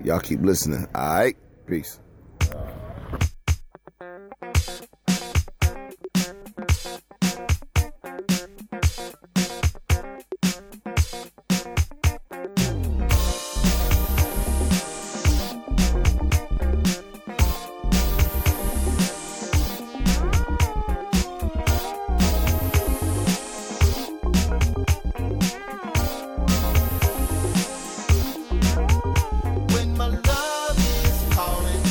Y'all keep listening. All right? Peace. When my love is calling,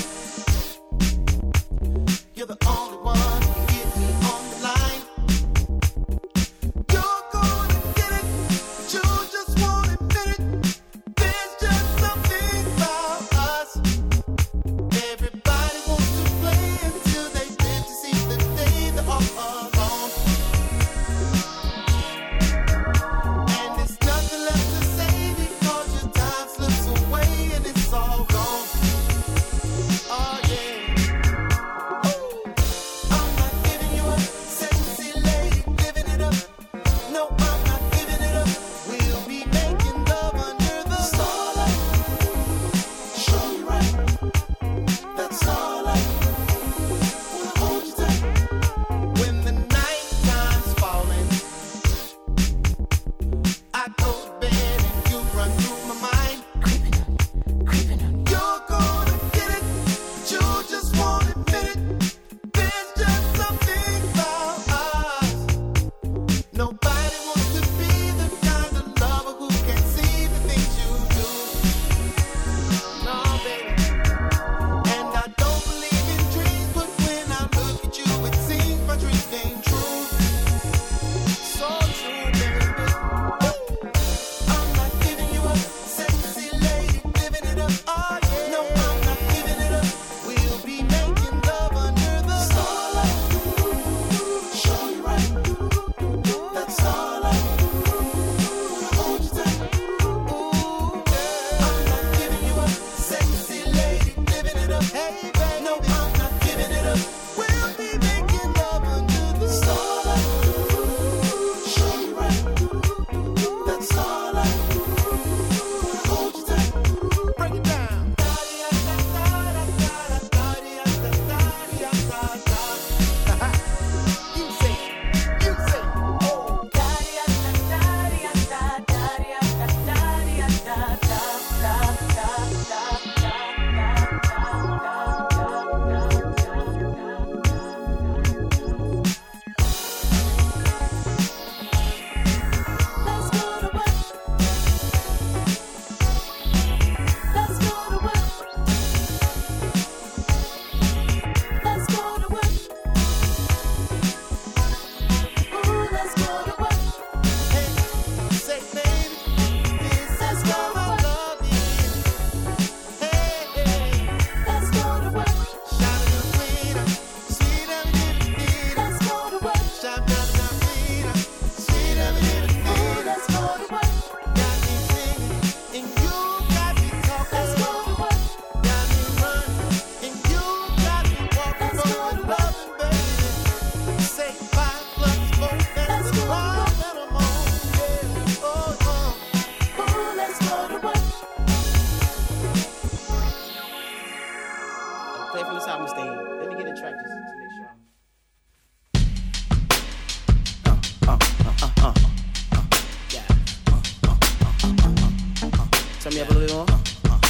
Turn me up a little bit more.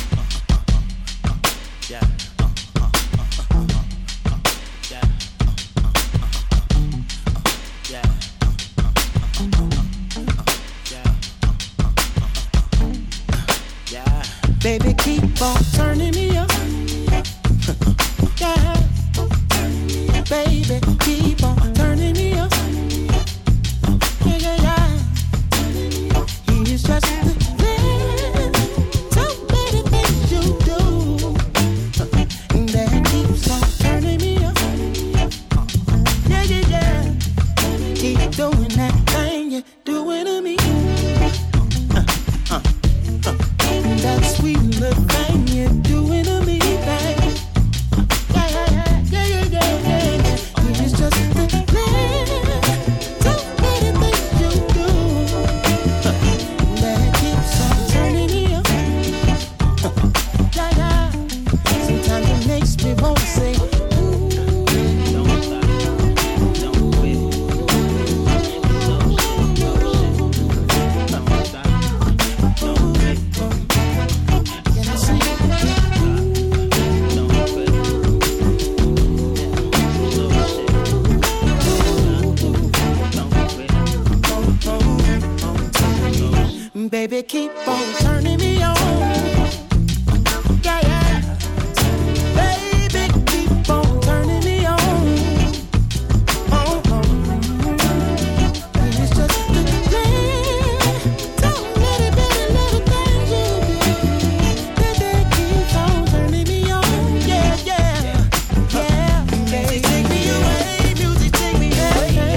Yeah. Yeah. Yeah. Yeah. Yeah. Baby, keep on turning me up. Yeah. Baby, keep on turning me up. Yeah, yeah, yeah. He is just the man. So many things you do that keeps on turning me up. Yeah, yeah, yeah. Keep doing that thing you're doing to me. That sweet little thing you're doing to me, babe. Yeah, yeah, yeah, yeah, yeah, yeah, yeah. It's just the keep on turning me on. Yeah, yeah. Baby, keep on turning me on. It's just the little things you do that they keep on turning me on. Yeah, yeah, yeah. Music take me away, music take me away.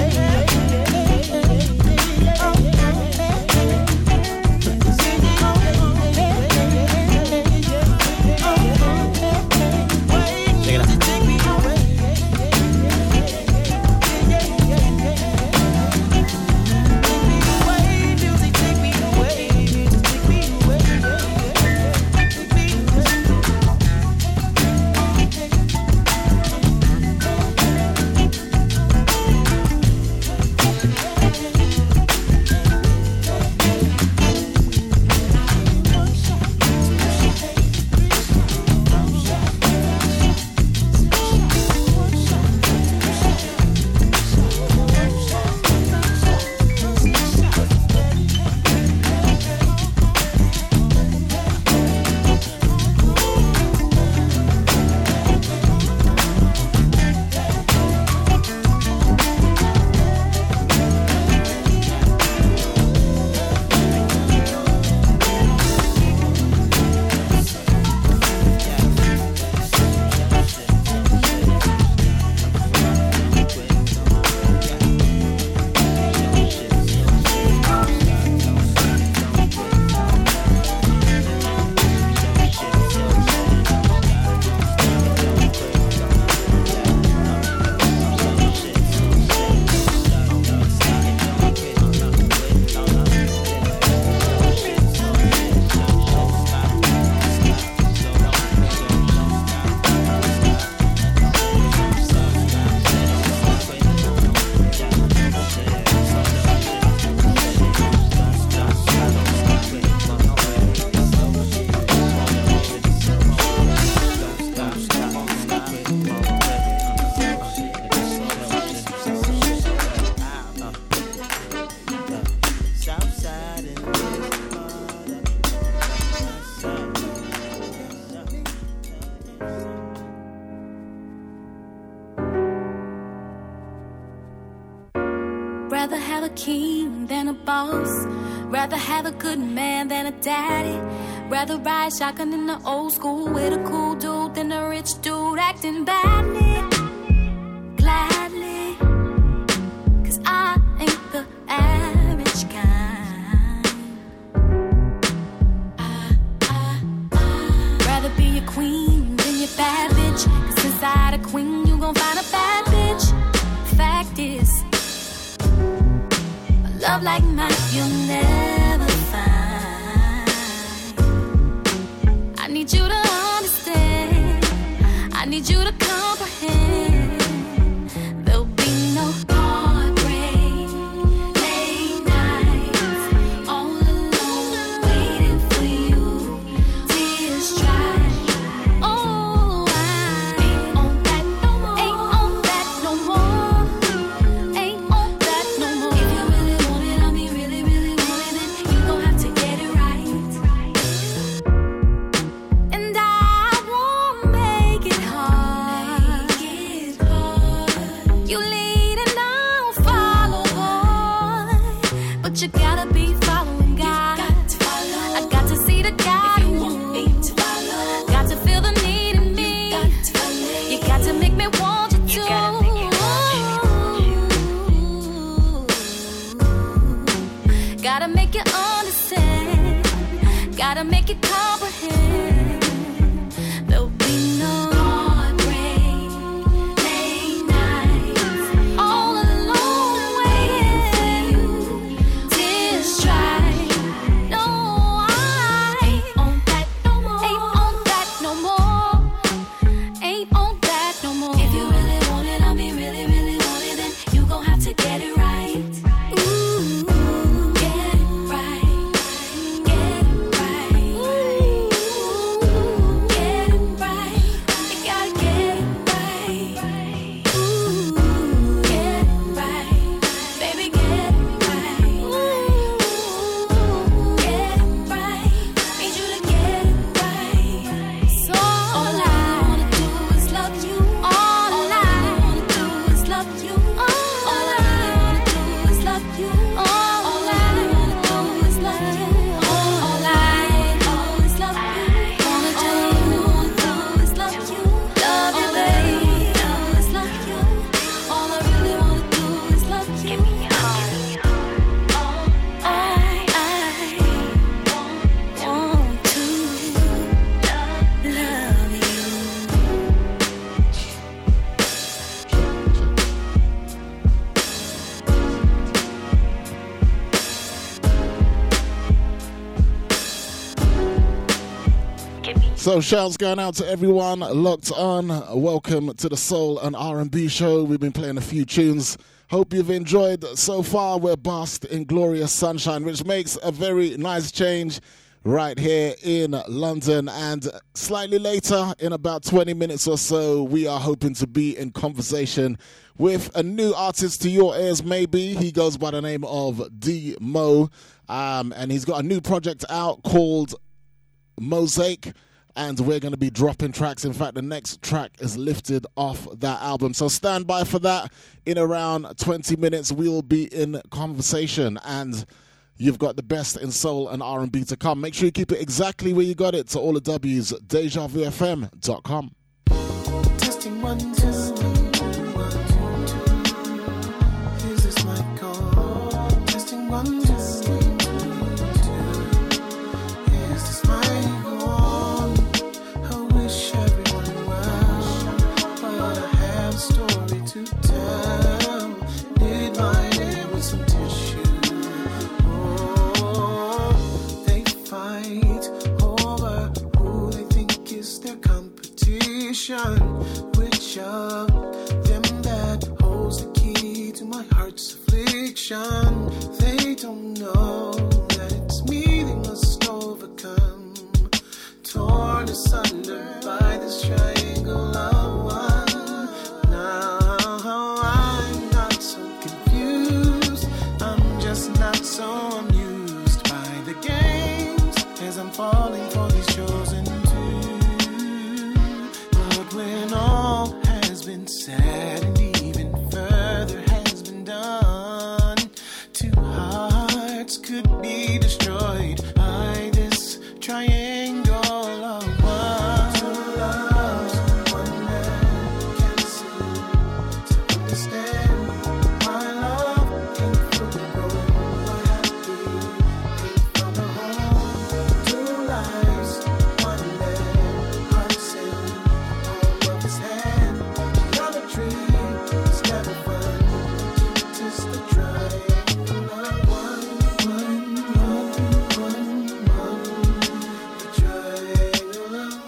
Rather have a king than a boss. Rather have a good man than a daddy. Rather ride shotgun in the old school with a cool dude than a rich dude acting badly. Gladly. 'Cause I ain't the average kind. Rather be a queen than your bad bitch. 'Cause inside a queen you gon' find a bad bitch. Fact is, love like mine you'll never find. I need you to understand. I need you to comprehend. There'll be no heartbreak, late nights, all alone, waiting for you. Tears dry. Oh, I ain't on that no more. Ain't on that no more. Ain't on that no more. If you really want it, I mean really, really want it, then you gon' have to get it right. And I won't make it hard. You lead and I'll follow, boy. But you gotta be following God. I got to see the God in you. Got to feel the need in me. You got to make me want you to. Gotta make you understand. Gotta make you comprehend. There'll be no heartbreak, late nights, all alone waiting for you. Tears dry. No, I ain't on that no more. Ain't on that no more. Ain't on that no more. If you really want it, I mean really, really want it, then you gon' have to get it right. Ooh, get it right. Get it right. Ooh. So shouts going out to everyone locked on. Welcome to the Soul and R&B show. We've been playing a few tunes. Hope you've enjoyed so far. We're basked in glorious sunshine, which makes a very nice change right here in London. And slightly later, in about 20 minutes or so, we are hoping to be in conversation with a new artist to your ears, maybe. He goes by the name of D Mo, and he's got a new project out called Mosaic. And we're going to be dropping tracks. In fact, the next track is lifted off that album. So stand by for that. In around 20 minutes, we'll be in conversation. And you've got the best in soul and R&B to come. Make sure you keep it exactly where you got it. To all the W's, DejaVuFM.com. Testing 1, 2, 1, 2, 2. Is this my call? Testing 1, 2, 2. Is this my call? I wish everyone well, but I have a story to tell. Need my hair with some tissue. Oh, they fight over who they think is their competition. Which of them that holds the key to my heart's affliction? They don't know that it's me they must overcome. Torn asunder by this triangle of one. Now I'm not so confused. I'm just not so amused by the games as I'm falling for these chosen two. But when all has been said and even further has been done, two hearts could be destroyed by this triangle of one. Two loves, one man can seem to understand. My love ain't fully grown, my happy ain't found a home. Two lives, one man, hearts in the palm of his hand. Geometry is never fun. It is the triangle of one. The triangle of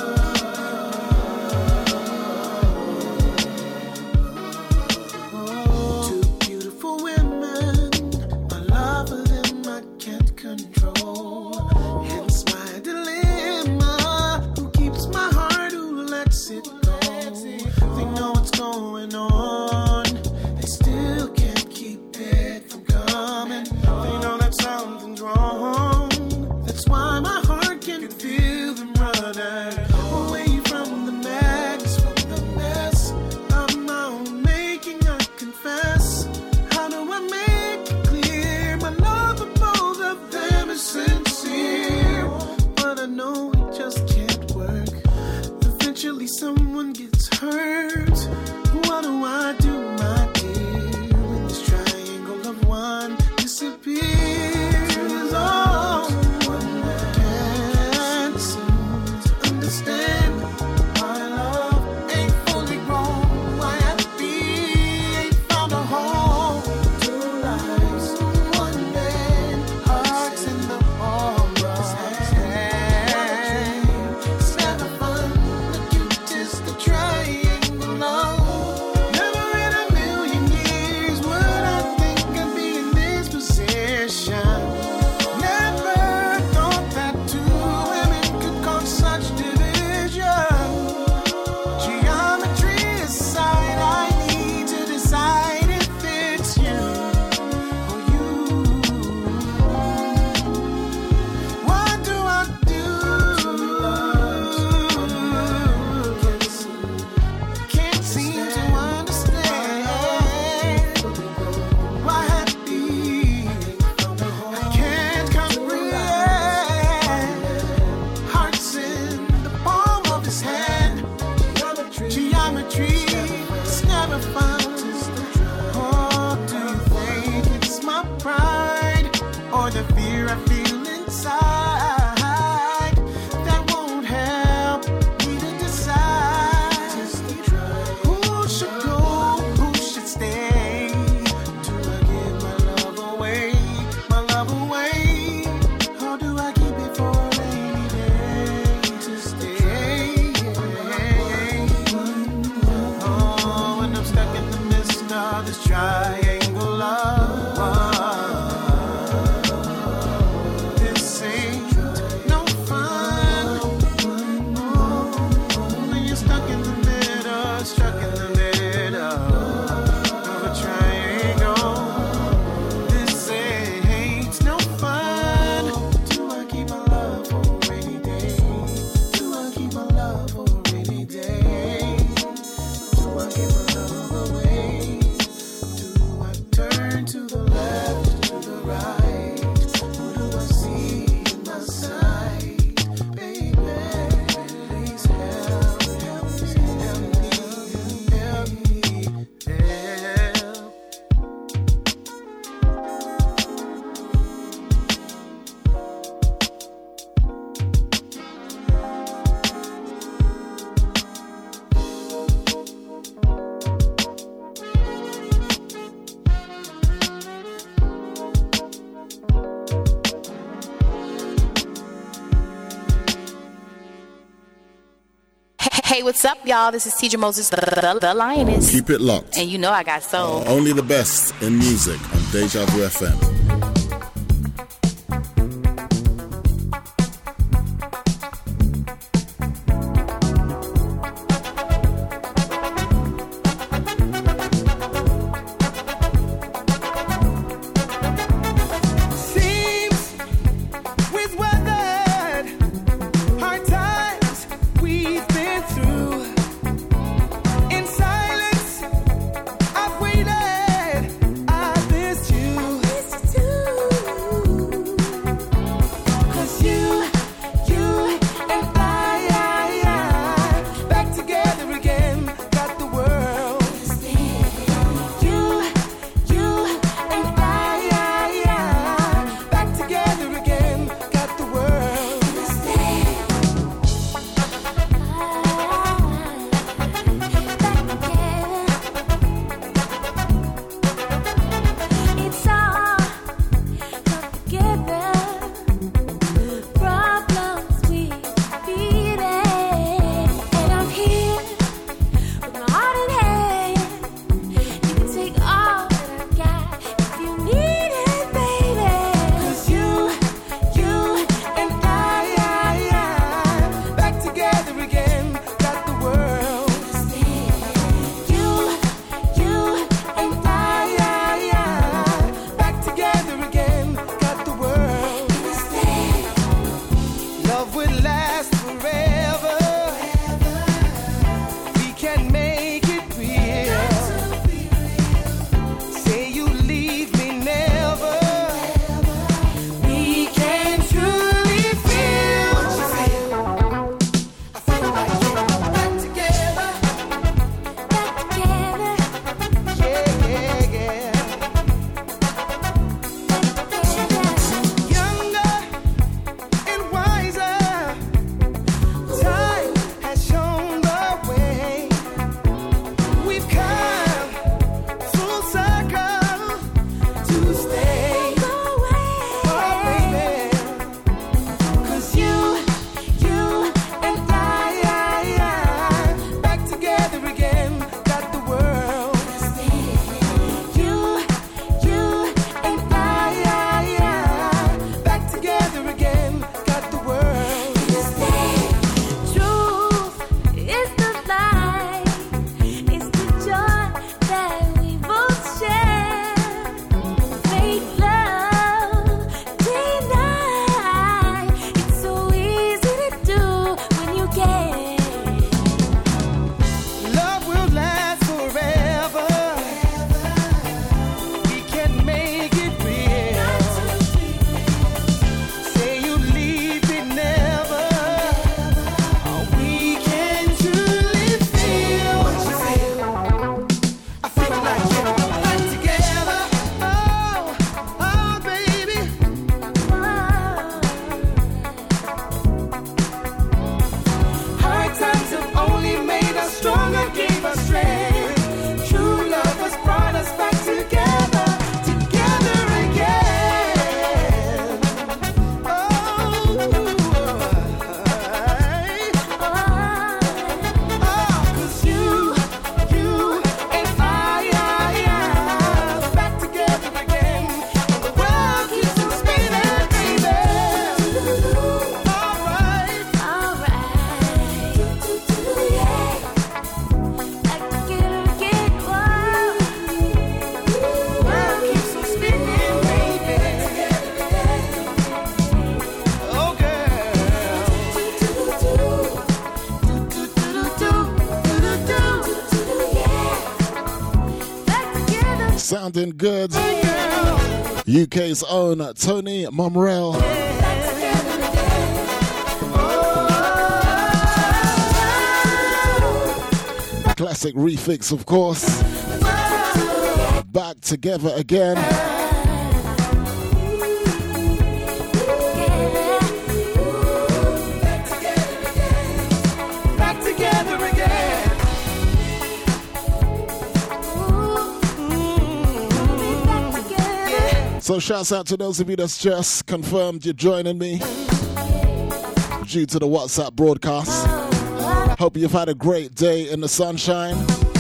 one. Two beautiful women, my love for them I can't control. Hence my dilemma. Who keeps my heart? Who lets it go? They know what's going on. They still can't keep it from coming. They know that something's wrong. That's why my heart can feel them running away from the madness, from the mess of my own making. I confess. How do I make it clear? My love for both of them is sincere, but I know it just can't work. Eventually someone gets hurt. What do I do, my dear, when this triangle of one disappears? Oh, can't seem to understand. My love ain't fully grown. My happy ain't found a home. Two lives, one man, hearts in the palm of his hand. It's never fun. The cute is the triangle of. Never in a Hey, what's up, y'all? This is Tidra Moses, the Lioness. Keep it locked. And you know I got soul. Only the best in music on Deja Vu FM. Sounding good. UK's own Tony Momrelle. Classic refix, of course. Back together again. So shouts out to those of you that's just confirmed you're joining me due to the WhatsApp broadcast. Hope you've had a great day in the sunshine.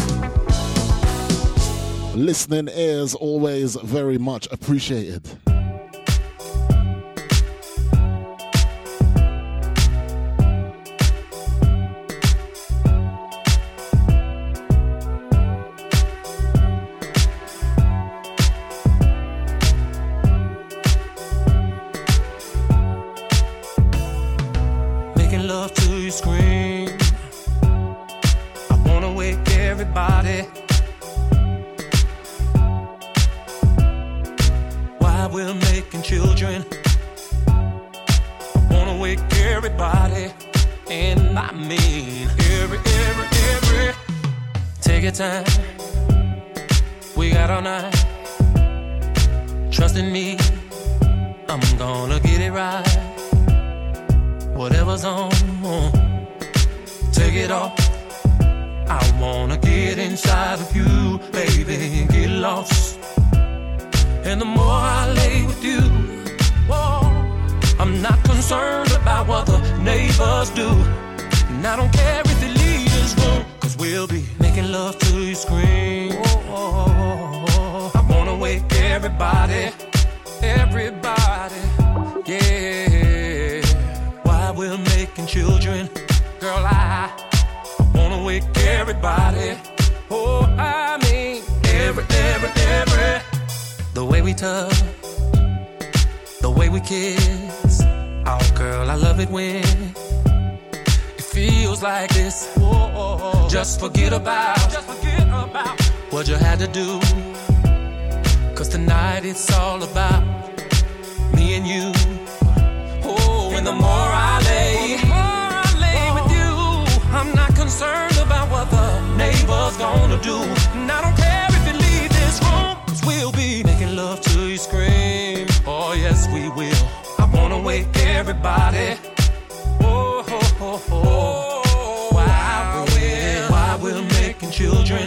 Listening is always very much appreciated. Making love to your scream. I wanna wake everybody. While we're making children, I wanna wake everybody. And I mean every. Take your time. We got all night. Trust in me, I'm gonna get it right. Whatever's on, take it off. I wanna get inside of you, baby, and get lost. And the more I lay with you, whoa, I'm not concerned about what the neighbors do. And I don't care if they leave this room, 'cause we'll be making love to you scream. Whoa, I wanna wake everybody, yeah. While we're making children, girl, I wanna wake everybody. Oh, I mean every. The way we touch, the way we kiss. Oh, girl, I love it when it feels like this. Whoa, just forget about what you had to do. 'Cause tonight it's all about me and you. Oh, and the more I lay with you, I'm not concerned about what the neighbors gonna do. And I don't care if you leave this room, 'cause we'll be making love till you scream. Oh yes, we will. I wanna wake everybody. While we're making children,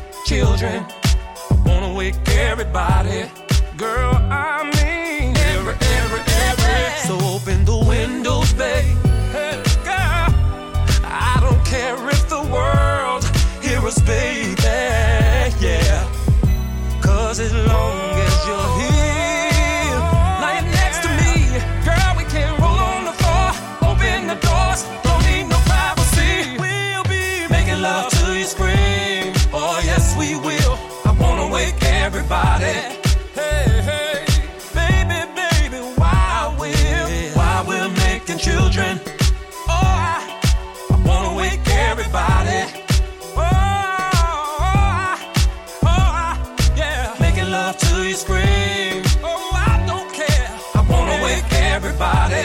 I wanna wake everybody. Girl, I mean every. So open the windows, babe. Hey, girl, I don't care if the world hears us, baby. Yeah, 'cause as long as you're here, lying next to me, girl, we can roll on the floor, open the doors, don't need no privacy. We'll be making love till you scream. Oh yes, we will. I wanna wake everybody. Hey, baby, while we're making children. Oh, I wanna wake everybody. Love till you scream. Oh, I don't care. I wanna wake everybody.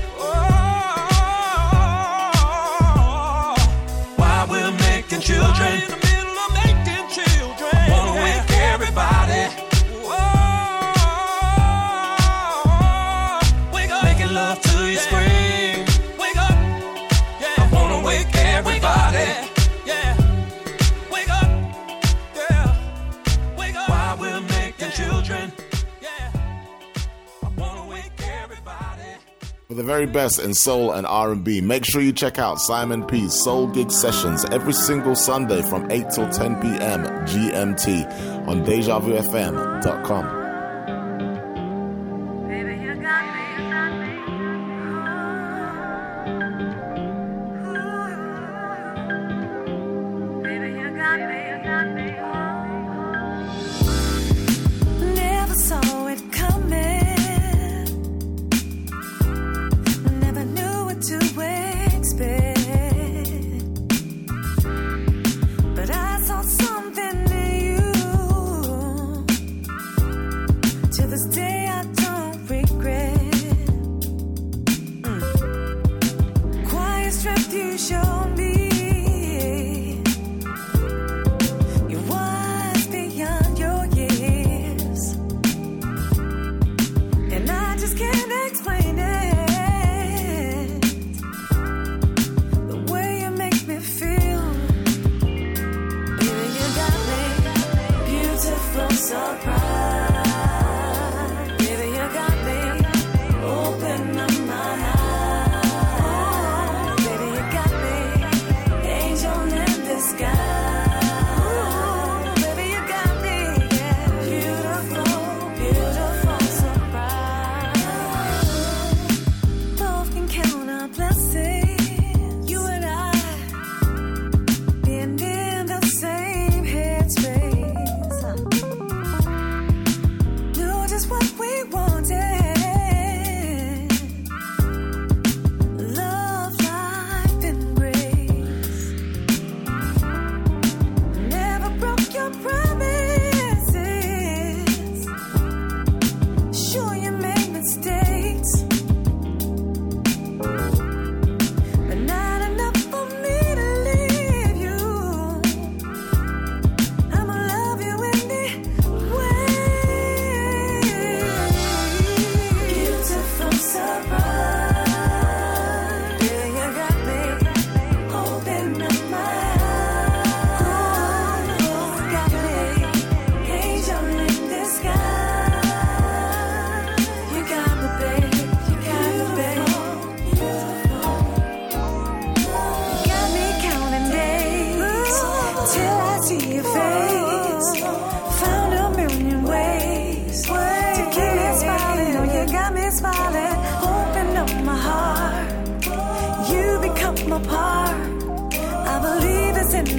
While we're making children, in the middle of making children, I wanna wake everybody. Wake up, making love till you scream. Wake up, yeah. I wanna wake everybody. Yeah, wake up, yeah. Wake up while we're making children. Yeah, I wanna wake everybody. For the very best in soul and R&B, make sure you check out Simon P's Soul Gig Sessions every single Sunday from 8 till 10 p.m. GMT on DejaVuFM.com. Never saw it coming. Never knew what to expect. But I saw something in you. To this day I don't regret. Quiet strength you showed me.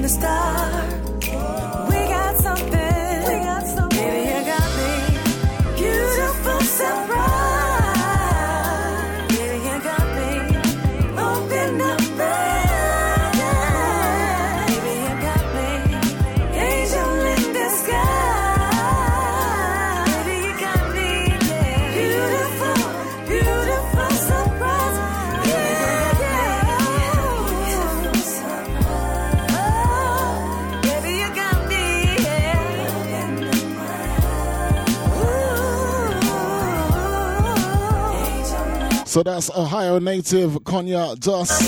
the start. We got something. Baby, you got me. Beautiful surprise. Baby, you got me. Open up there. Baby, you got me. Angel in disguise. Baby, you got me. Beautiful, beautiful surprise. Baby, you got me. So that's Ohio native Konya Doss.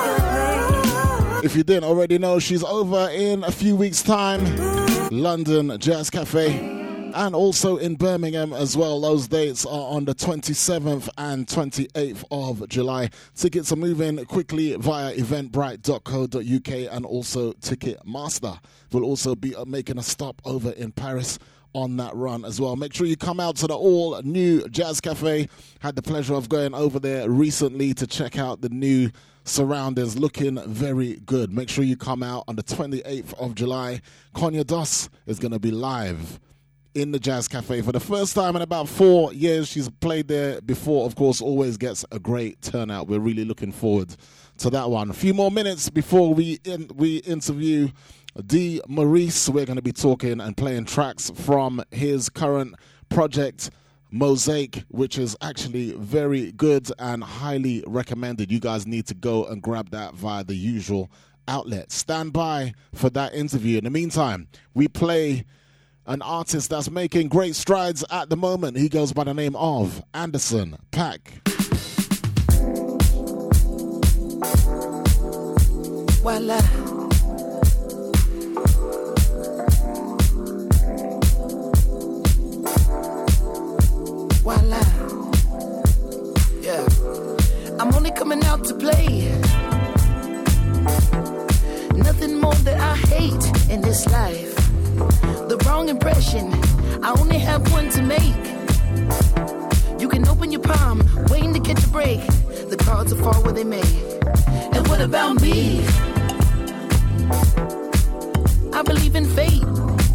If you didn't already know, she's over in a few weeks' time. London Jazz Cafe. And also in Birmingham as well. Those dates are on the 27th and 28th of July. Tickets are moving quickly via eventbrite.co.uk and also Ticketmaster. We'll also be making a stop over in Paris on that run as well. Make sure you come out to the all-new Jazz Cafe. Had the pleasure of going over there recently to check out the new surroundings. Looking very good. Make sure you come out on the 28th of July. Konya Doss is going to be live in the Jazz Cafe for the first time in about 4 years. She's played there before, of course, always gets a great turnout. We're really looking forward to that one. A few more minutes before we interview D. Maurice. We're going to be talking and playing tracks from his current project, Mosaic, which is actually very good and highly recommended. You guys need to go and grab that via the usual outlet. Stand by for that interview. In the meantime, we play an artist that's making great strides at the moment. He goes by the name of Anderson .Paak. Voila. Voila. Yeah. I'm only coming out to play. Nothing more that I hate in this life. The wrong impression, I only have one to make. You can open your palm, waiting to catch a break. The cards will fall where they may. And what about me? I believe in fate.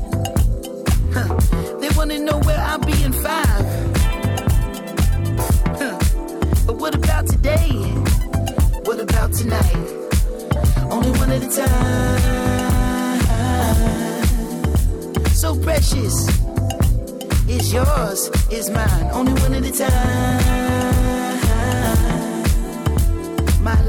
They want to know where I'll be in 5. But what about today? What about tonight? Only one at a time. So precious. It's yours, it's mine. Only one at a time. My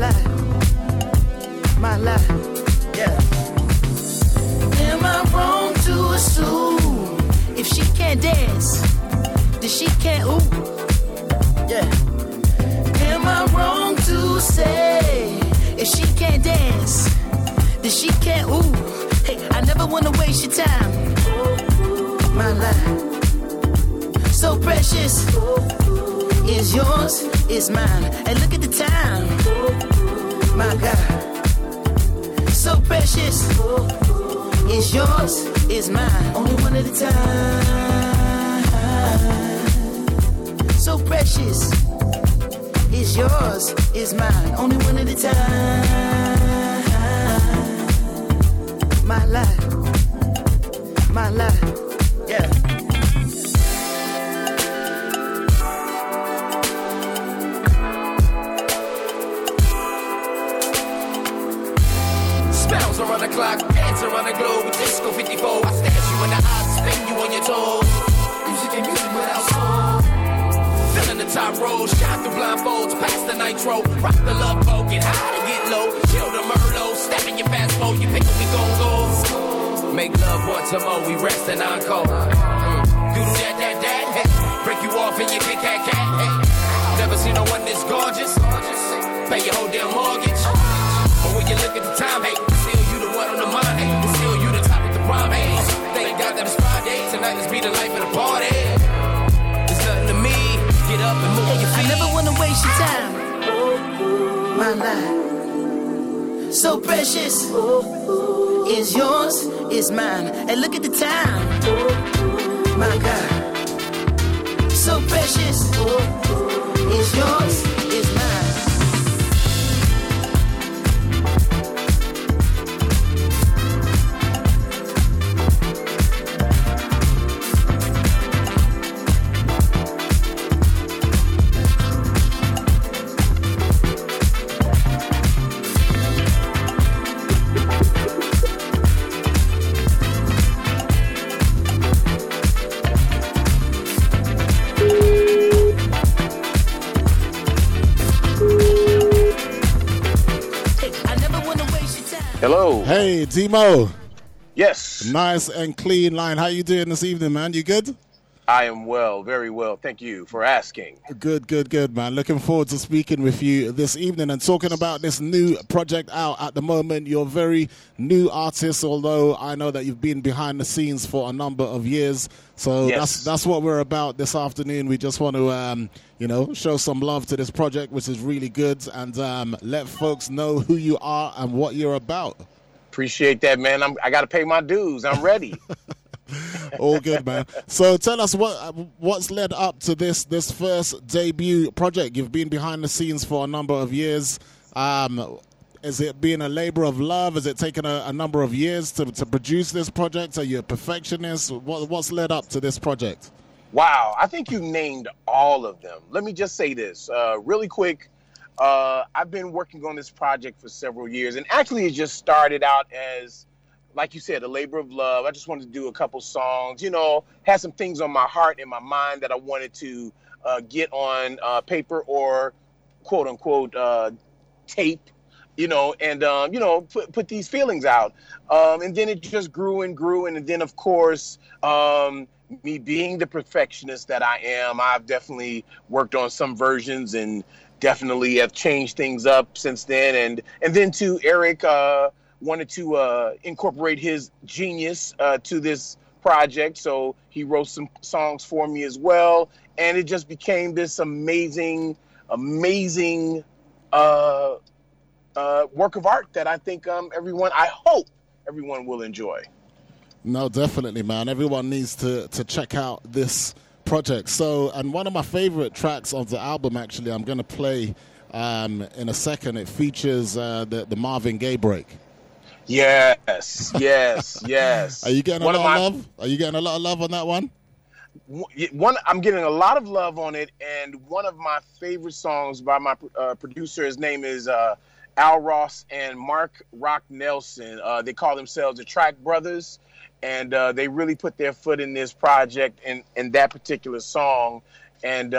life, yeah. Am I wrong to assume if she can't dance, then she can't ooh? Yeah. Am I wrong to say if she can't dance, then she can't ooh? Hey, I never wanna waste your time. My life, so precious. Is yours, is mine. And look at the time. My God, so precious. Is yours, is mine. Only one at a time. So precious. Is yours, is mine. Only one at a time. My life, yeah. Spells around the clock, dance around the globe with Disco 54. I stare you in the eyes, spin you on your toes. Music ain't music without soul. Filling the top rows, shine through blindfolds, past the nitro. Rock the love boat, get high to get low. Chill the Merlot, step in your fast mode. You pick up, we gon' go. Make love once or more, we rest and encore. Doodle that, hey. Break you off and you get cat. Hey. Never seen no one this gorgeous. Pay your whole damn mortgage. But when you look at the time, hey, still you the one on the mind, hey. Still you the top of the prime, hey. Thank God that it's Friday, tonight let's be the life of the party. It's nothing to me, get up and move your feet. I never wanna waste your time. My life, so precious. Is yours, is mine. And look at the time. My God, so precious. Is yours, is mine. Hello. Hey, Demo. Yes. Nice and clean line. How you doing this evening, man? You good? I am well, very well. Thank you for asking. Good, man. Looking forward to speaking with you this evening and talking about this new project out at the moment. You're a very new artist, although I know that you've been behind the scenes for a number of years. So Yes. that's what we're about this afternoon. We just want to, show some love to this project, which is really good, and let folks know who you are and what you're about. Appreciate that, man. I got to pay my dues. I'm ready. All good, man. So tell us what's led up to this first debut project. You've been behind the scenes for a number of years. Is it been a labor of love? Has it taken a number of years to produce this project? Are you a perfectionist? What's led up to this project? Wow. I think you named all of them. Let me just say this really quick. I've been working on this project for several years, and actually it just started out as, like you said, a labor of love. I just wanted to do a couple songs, had some things on my heart and my mind that I wanted to get on paper or quote unquote tape, and put these feelings out. And then it just grew and grew. And then, of course, me being the perfectionist that I am, I've definitely worked on some versions and definitely have changed things up since then. And then too, Eric wanted to incorporate his genius to this project. So he wrote some songs for me as well. And it just became this amazing work of art that I think I hope everyone will enjoy. No, definitely, man. Everyone needs to check out this project. So, and one of my favorite tracks of the album, actually, I'm going to play in a second. It features the Marvin Gaye break. Yes. Are you getting a lot of love? Are you getting a lot of love on that one? I'm getting a lot of love on it, and one of my favorite songs by my producer, his name is Al Ross and Mark Rock Nelson. They call themselves the Track Brothers, and they really put their foot in this project and that particular song. And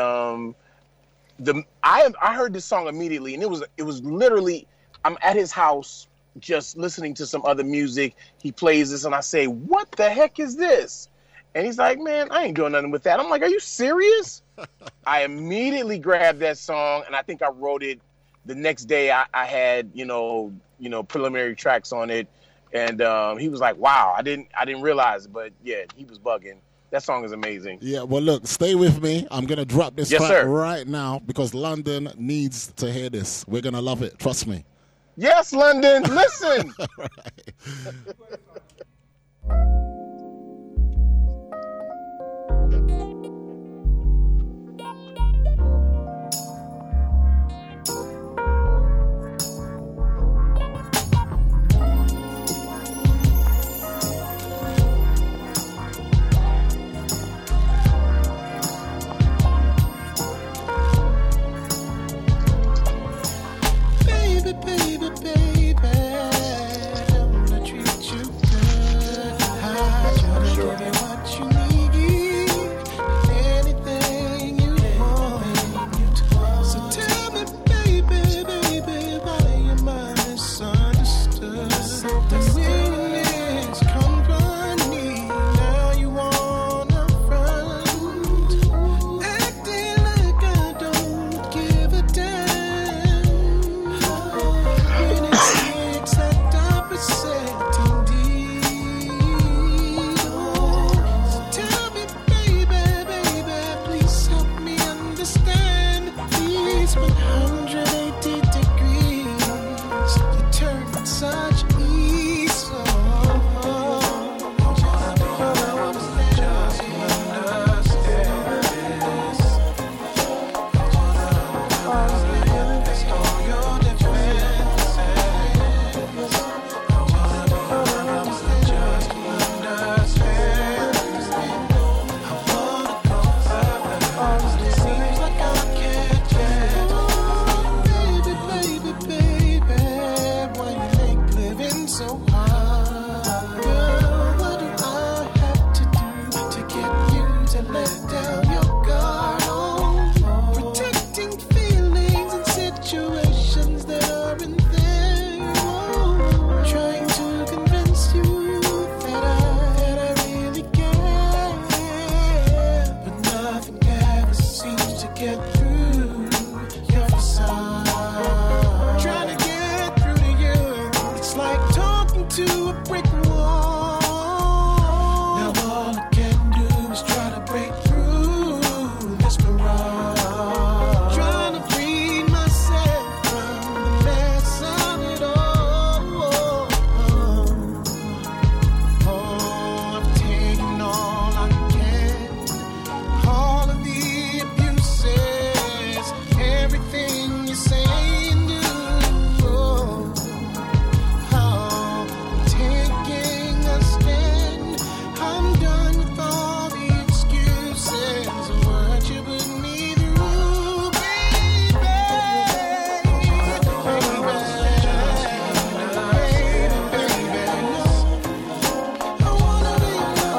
I heard this song immediately, and it was literally, I'm at his house just listening to some other music. He plays this, and I say, "What the heck is this?" And he's like, "Man, I ain't doing nothing with that." I'm like, "Are you serious?" I immediately grabbed that song, and I think I wrote it the next day. I had preliminary tracks on it, and he was like, "Wow, I didn't realize it," but yeah, he was bugging. That song is amazing. Yeah, well, look, stay with me. I'm gonna drop this Yes, track sir. right now because London needs to hear this. We're gonna love it. Trust me. Yes, London, listen. Baby, baby, baby, I wanna treat you to a brick wall. Now all I can do is try to break through this mirage. Trying to free myself from the mess of it all. Oh, I've taken all I can. All of the abuses, everything you say and do. I'm taking a stand. I'm done with all the excuses of what you put me through, baby. I wanna be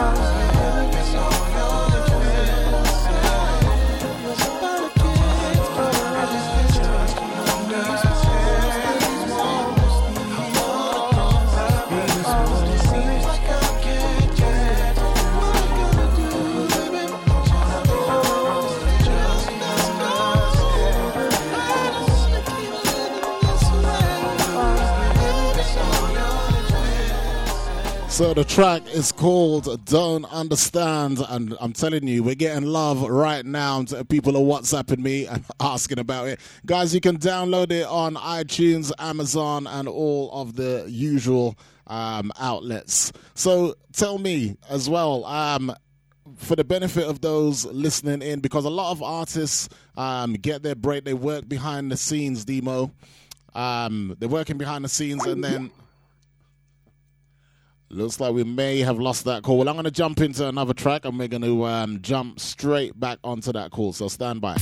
So the track is called Don't Understand, and I'm telling you, we're getting love right now. People are WhatsApping me and asking about it. Guys, you can download it on iTunes, Amazon, and all of the usual outlets. So tell me as well, for the benefit of those listening in, because a lot of artists get their break, they work behind the scenes, Demo. They're working behind the scenes, and then looks like we may have lost that call. Well, I'm going to jump into another track, and we're going to jump straight back onto that call, so stand by.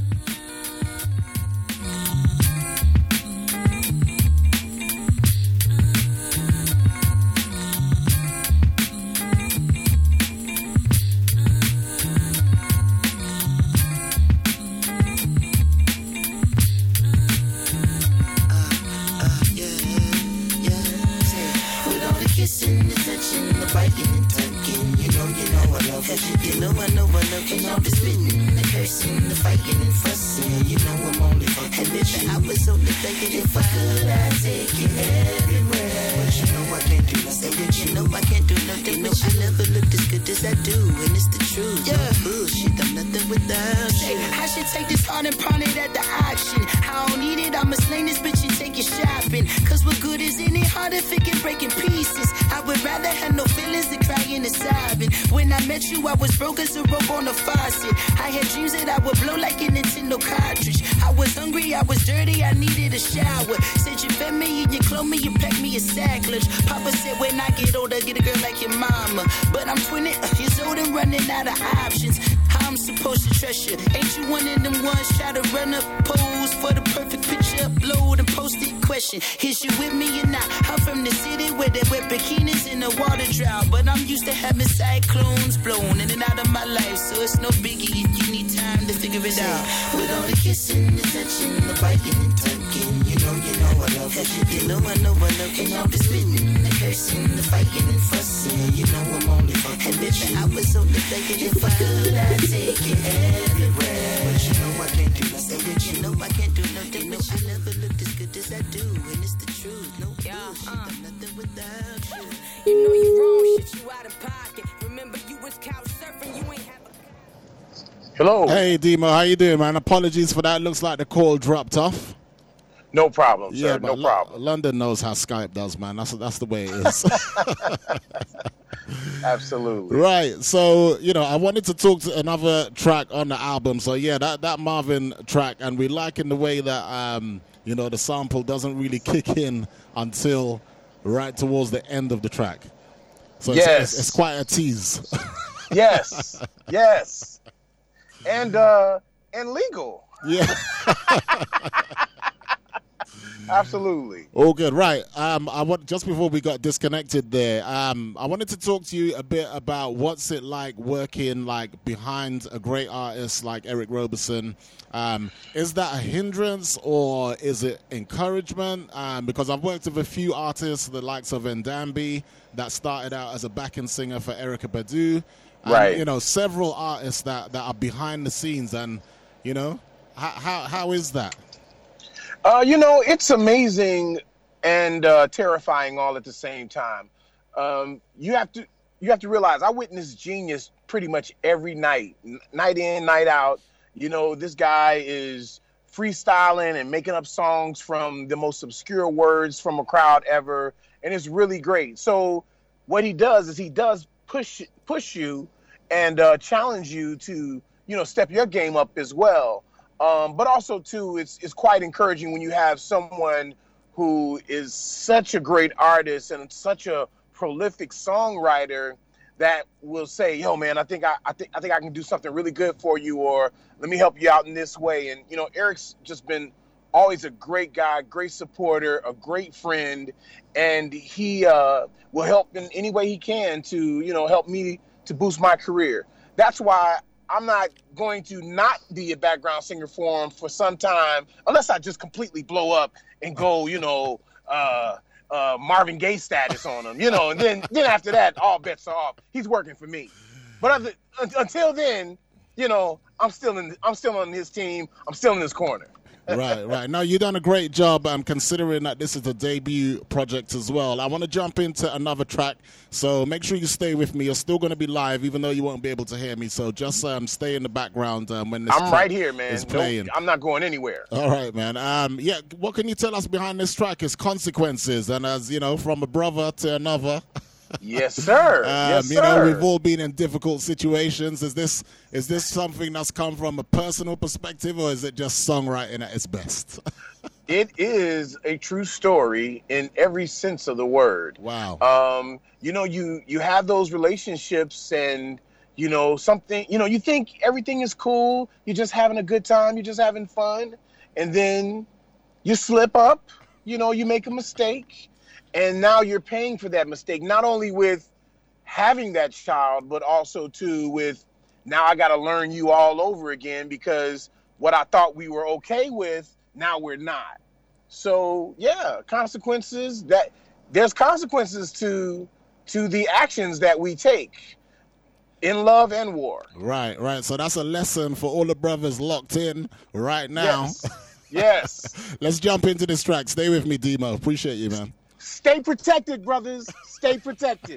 Kissing, the touching, the biting and tucking. You know I love it. You know I love it. All the spitting, the cursing, the fighting and fussing. You know I'm only fucking. And if I was only thinking, if I could, I'd take it everywhere. But you know I can't do nothing. But you know I can't do nothing. No, I never looked as good as I do, and it's the truth. Yeah, bullshit, I'm nothing without you. I should take this heart and pawn it at the auction. I don't need it, I'ma sling this bitch and take it shopping. Cause what good is any heart if it can break in pieces? I would rather have no feelings than crying and sobbing. When I met you, I was broke as a rope on a faucet. I had dreams that I would blow like a Nintendo cartridge. I was hungry, I was dirty, I needed a shower. Said you fed me and you clothed me, you packed me a sack lunch. Papa said when I get older, get a girl like your mama. But I'm 20 years old and running out of options. How I'm supposed to trust you? Ain't you one of them ones try to run up, pose for the perfect picture, upload and post it? Question, is you with me or not? I'm from the city where they wear bikinis in the water drought, but I'm used to having cyclones blowing in and out of my life, so it's no biggie if you need time to figure it out. With all the kissing, the touching, the biting and tucking, you know I love it. You know I love it. All the spitting, the cursing, the fighting and fussing, you know I'm only fucking. And if I was only thinking, if I could, I'd take it everywhere. But you know I can't do nothing. But you know I can't do nothing. No, I never looked as good as I do, and it's the truth. No bullshit, I'm nothing without you. You know you wrong, shit, you out of pocket. Remember you was couch surfing, you ain't have a... Hello. Hey, Demo, how you doing, man? Apologies for that. Looks like the call dropped off. No problem, sir. Yeah, no problem. London knows how Skype does, man. That's the way it is. Absolutely. Right. So, I wanted to talk to another track on the album. So, yeah, that Marvin track, and we liking the way that, the sample doesn't really kick in until right towards the end of the track. So yes. it's quite a tease. Yes. And legal. Yeah. Absolutely. All good. Right. Just before we got disconnected there, I wanted to talk to you a bit about what's it like working behind a great artist like Eric Roberson. Is that a hindrance or is it encouragement? Because I've worked with a few artists, the likes of Ndambi, that started out as a backing singer for Erykah Badu. Right. Several artists that are behind the scenes, and how is that? It's amazing and terrifying all at the same time. You have to realize I witness genius pretty much every night, night in, night out. You know, this guy is freestyling and making up songs from the most obscure words from a crowd ever, and it's really great. So what he does is he does push you and challenge you to, you know, step your game up as well. But also too, it's quite encouraging when you have someone who is such a great artist and such a prolific songwriter that will say, "Yo, man, I think I can do something really good for you," or "Let me help you out in this way." And you know, Eric's just been always a great guy, great supporter, a great friend, and he will help in any way he can to, you know, help me to boost my career. That's why I'm not going to not be a background singer for him for some time, unless I just completely blow up and go, you know, Marvin Gaye status on him, you know, and then after that, all bets are off. He's working for me. But until then, you know, I'm still on his team. I'm still in his corner. Right. Now, you've done a great job considering that this is a debut project as well. I want to jump into another track, so make sure you stay with me. You're still going to be live, even though you won't be able to hear me, so just stay in the background when this I'm right here, man. is playing. I'm not going anywhere. All right, man. Yeah, what can you tell us behind this track is Consequences, and as, you know, from a brother to another... Yes, sir. Yes, you know, we've all been in difficult situations. Is this something that's come from a personal perspective, or is it just songwriting at its best? It is a true story in every sense of the word. Wow. You know, you have those relationships, and you know, something, you know, you think everything is cool, you're just having a good time, you're just having fun, and then you slip up, you know, you make a mistake. And now you're paying for that mistake, not only with having that child, but also too with now I got to learn you all over again, because what I thought we were okay with, now we're not. So yeah, consequences. That there's consequences to the actions that we take in love and war. Right. So that's a lesson for all the brothers locked in right now. Yes. Let's jump into this track. Stay with me, Demo. Appreciate you, man. Stay protected, brothers. Stay protected.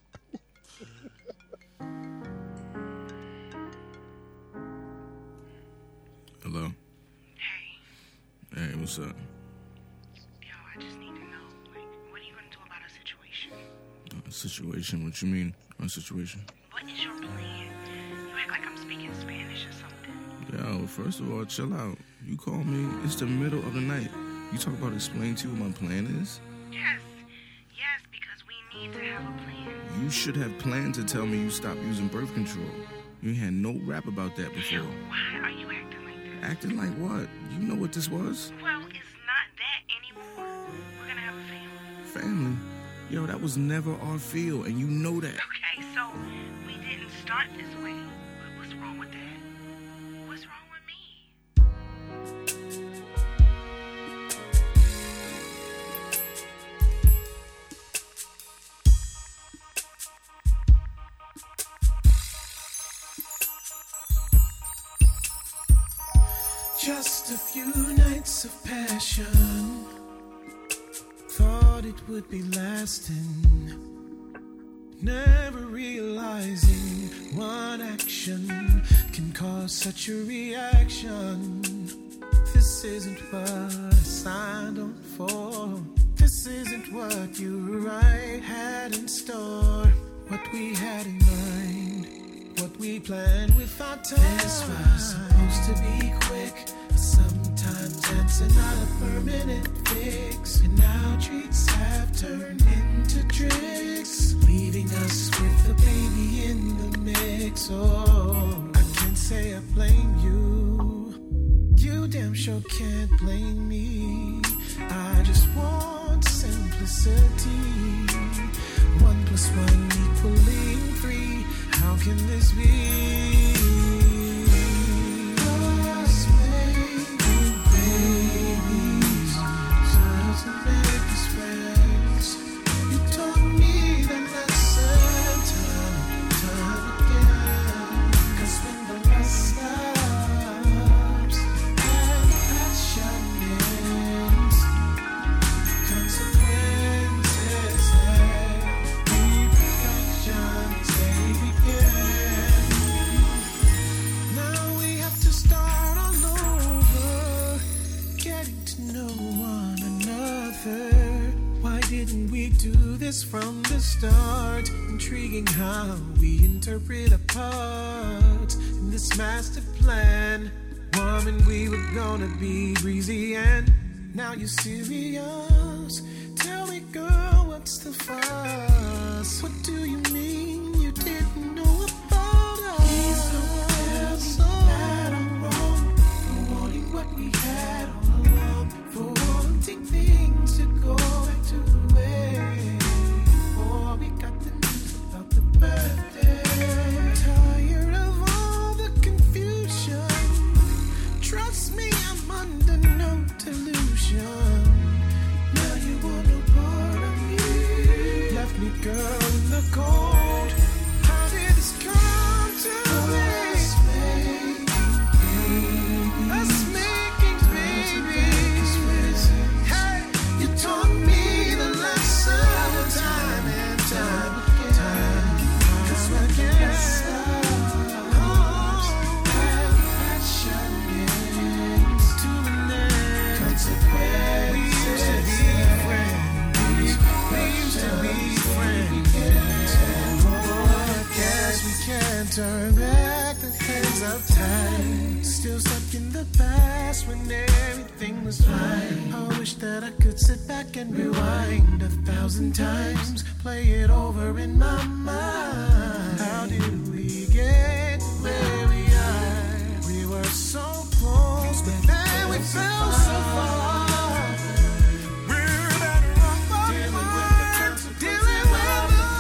Hello? Hey, what's up? Yo, I just need to know, like, what are you going to do about a situation? A situation? What you mean, a situation? What is your plan? You act like I'm speaking Spanish or something. Yo, first of all, chill out. You call me, it's the middle of the night. You talk about explaining to you what my plan is? Yes, because we need to have a plan. You should have planned to tell me you stopped using birth control. You had no rap about that before. Yo, why are you acting like this? Acting like what? You know what this was? Well, it's not that anymore. We're gonna have a family. Family? Yo, that was never our field, and you know that. Okay, so we didn't start this way. But what's wrong with that? What's wrong with me? Just a few nights of passion, thought it would be lasting, never realizing one action can cause such a reaction. This isn't what I signed on for. This isn't what you or I had in store. What we had in mind, what we planned with our time. This was supposed to be quick, but sometimes that's not a permanent fix. And now treats have turned into tricks, leaving us with a baby in the mix. Oh, I can't say I blame you. You damn sure can't blame me. I just want simplicity. 1 + 1 equaling 3. How can this be? Us making babies doesn't make us friends. You told me that lesson time and time again. 'Cause when the lust stops and the passion ends, consequences the start. Intriguing how we interpret a part in this master plan. Woman, we were gonna be breezy and now you're serious. Tell me, girl, what's the fuss? What do you mean you didn't know about us? Please don't tell me that I'm wrong for wanting what we had all along, for wanting things to go back to the way before we got the news about the birthday. Tired of all the confusion. Trust me, I'm under no delusion. Now you want no part of me. Left me, girl, in the cold. How did this come to me? Us making babies. Hey, you taught me the lesson time and time. 'Cause I can't stop. Turn back the hands of time. Still stuck in the past when everything was fine. I wish that I could sit back and rewind 1,000 times. Play it over in my mind. How did we get where we are? We were so close, but then we fell so far. We're better off apart. Dealing with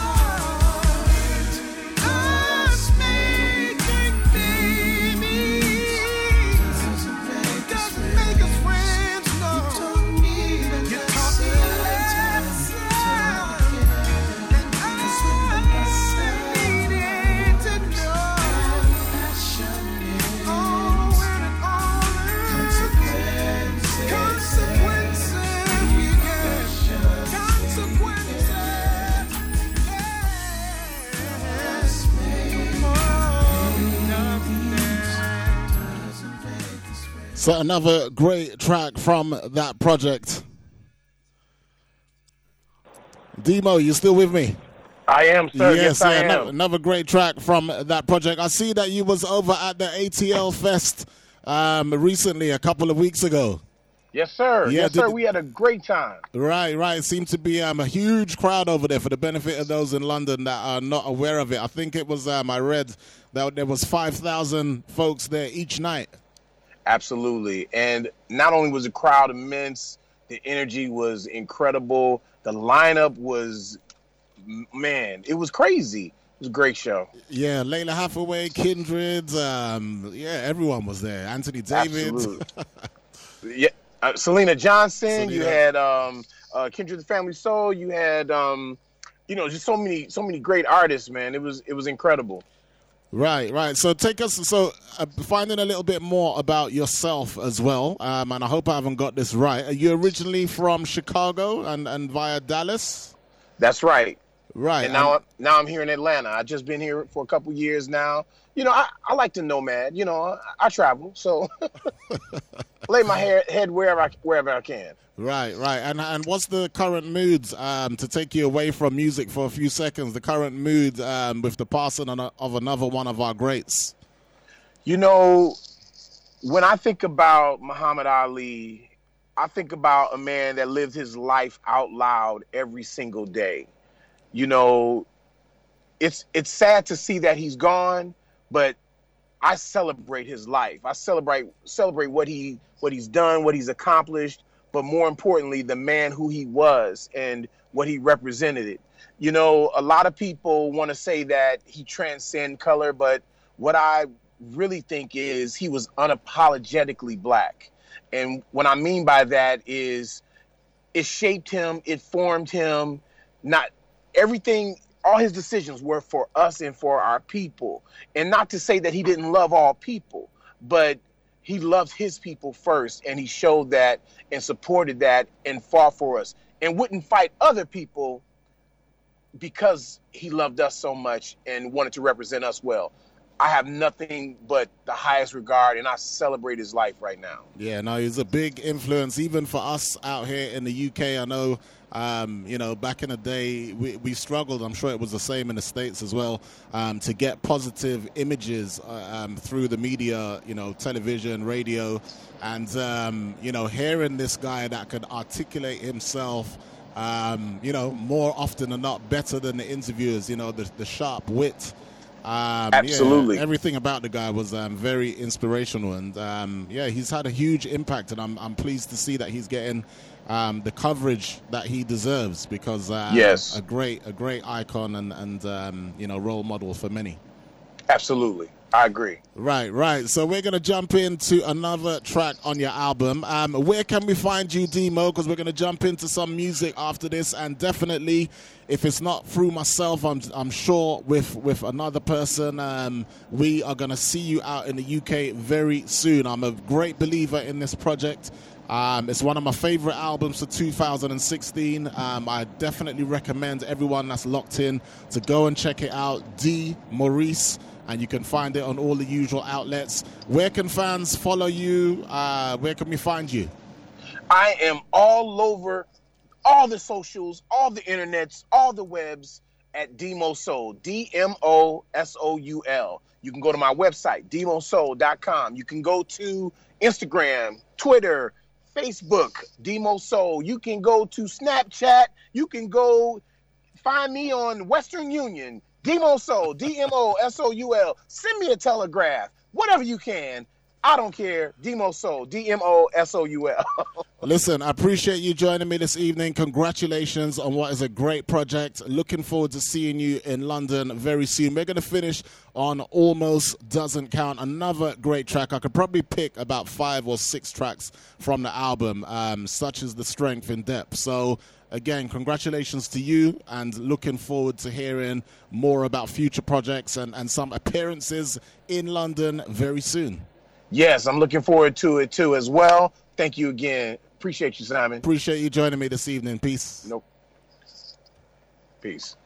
So another great track from that project. Demo, you still with me? I am, sir. Yes, I am. Another great track from that project. I see that you was over at the ATL Fest recently, a couple of weeks ago. Yes, sir. Yeah, yes, sir. We had a great time. Right. It seemed to be a huge crowd over there for the benefit of those in London that are not aware of it. I think it was, I read that there was 5,000 folks there each night. Absolutely. And not only was the crowd immense, the energy was incredible. The lineup was, man, it was crazy. It was a great show. Yeah, Layla Hathaway, Kindred, everyone was there. Anthony David. Yeah, Selena Johnson. Selena. You had Kindred the Family Soul. You had, just so many great artists, man. It was incredible. Right. So take us, finding a little bit more about yourself as well, and I hope I haven't got this right. Are you originally from Chicago and via Dallas? That's right. Right. And now I'm here in Atlanta. I've just been here for a couple years now. I like to nomad. I travel, so lay my head wherever I can. Right. And what's the current mood to take you away from music for a few seconds? The current mood with the passing of another one of our greats. When I think about Muhammad Ali, I think about a man that lived his life out loud every single day. It's sad to see that he's gone, but I celebrate his life. I celebrate what he's done, what he's accomplished, but more importantly, the man who he was and what he represented. A lot of people want to say that he transcended color, but what I really think is he was unapologetically black. And what I mean by that is it shaped him, it formed him. Not everything, all his decisions were for us and for our people. And not to say that he didn't love all people, but he loved his people first, and he showed that and supported that and fought for us and wouldn't fight other people because he loved us so much and wanted to represent us well. I have nothing but the highest regard, and I celebrate his life right now. Yeah, no, he's a big influence, even for us out here in the UK. I know, back in the day, we struggled. I'm sure it was the same in the States as well, to get positive images through the media, television, radio, and, hearing this guy that could articulate himself, more often than not, better than the interviewers, the sharp wit. Absolutely. Yeah, everything about the guy was very inspirational, and he's had a huge impact, and I'm pleased to see that he's getting the coverage that he deserves, because yes, a great icon and role model for many. Absolutely. I agree. Right. So we're going to jump into another track on your album. Where can we find you, Demo? Because we're going to jump into some music after this, and definitely, if it's not through myself, I'm sure with another person, we are going to see you out in the UK very soon. I'm a great believer in this project. It's one of my favorite albums for 2016. I definitely recommend everyone that's locked in to go and check it out. D. Maurice. And you can find it on all the usual outlets. Where can fans follow you? Where can we find you? I am all over all the socials, all the internets, all the webs at Demo Soul, DMOSOUL. You can go to my website, demosoul.com. You can go to Instagram, Twitter, Facebook, Demo Soul. You can go to Snapchat. You can go find me on Western Union, Demo Soul, DMOSOUL. Send me a telegraph, whatever you can. I don't care. Demo Soul, DMOSOUL. Listen, I appreciate you joining me this evening. Congratulations on what is a great project. Looking forward to seeing you in London very soon. We're going to finish on Almost Doesn't Count, another great track. I could probably pick about 5 or 6 tracks from the album, such as the strength and depth. So, again, congratulations to you, and looking forward to hearing more about future projects and some appearances in London very soon. Yes, I'm looking forward to it too as well. Thank you again. Appreciate you, Simon. Appreciate you joining me this evening. Peace. Nope. Peace.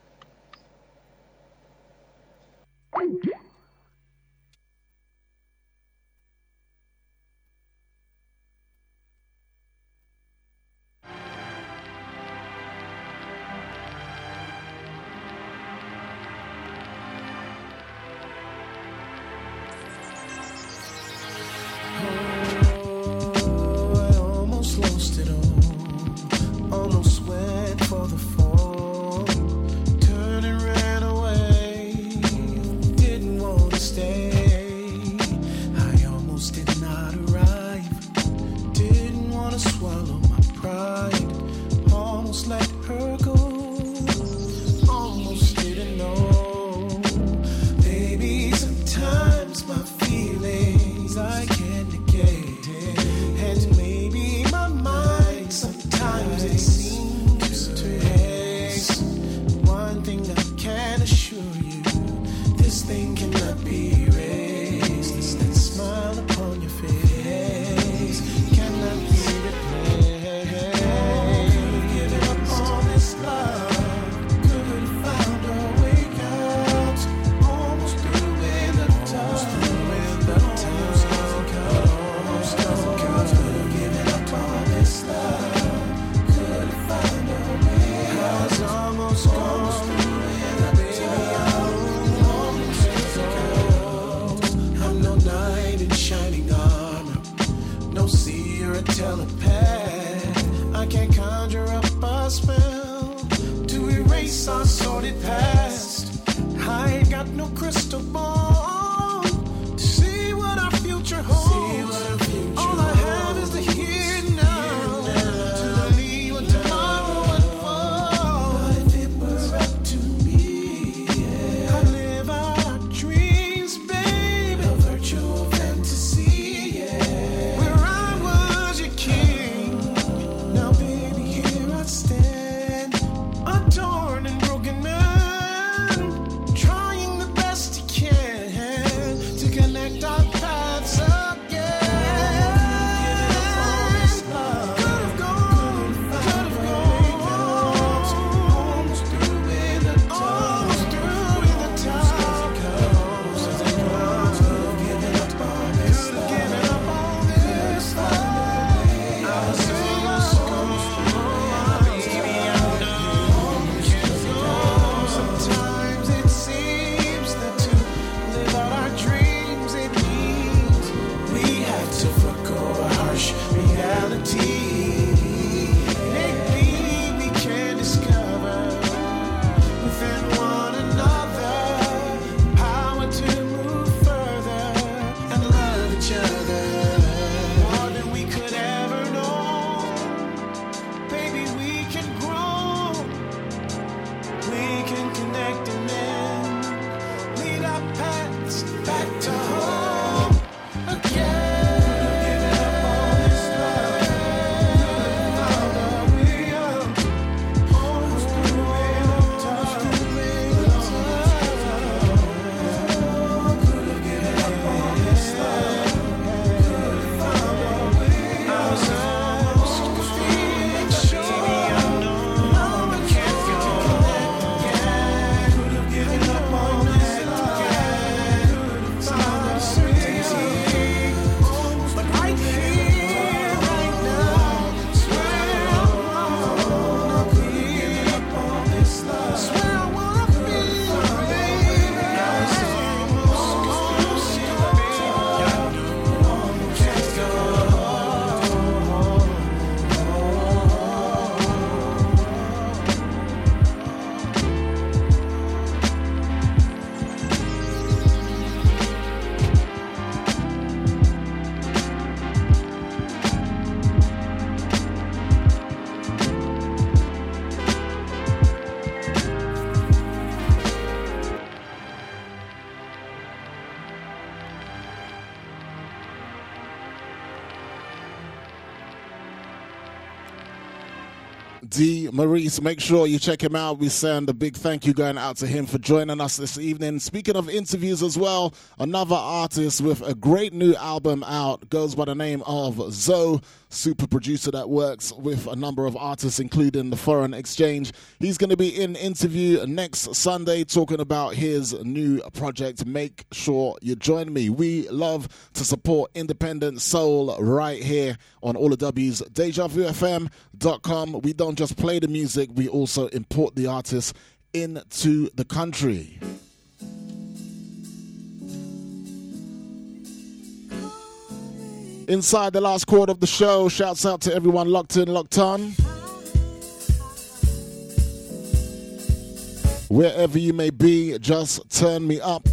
Adorned and broken man, trying the best he can. D. Maurice. Make sure you check him out. We send a big thank you going out to him for joining us this evening. Speaking of interviews as well, another artist with a great new album out goes by the name of Zoe, super producer that works with a number of artists, including the Foreign Exchange. He's going to be in interview next Sunday talking about his new project. Make sure you join me. We love to support independent soul right here on all the W's, DejaVuFM.com. We don't just play the music, we also import the artists into the country. Inside the last quarter of the show, shouts out to everyone locked in, locked on. Wherever you may be, just turn me up.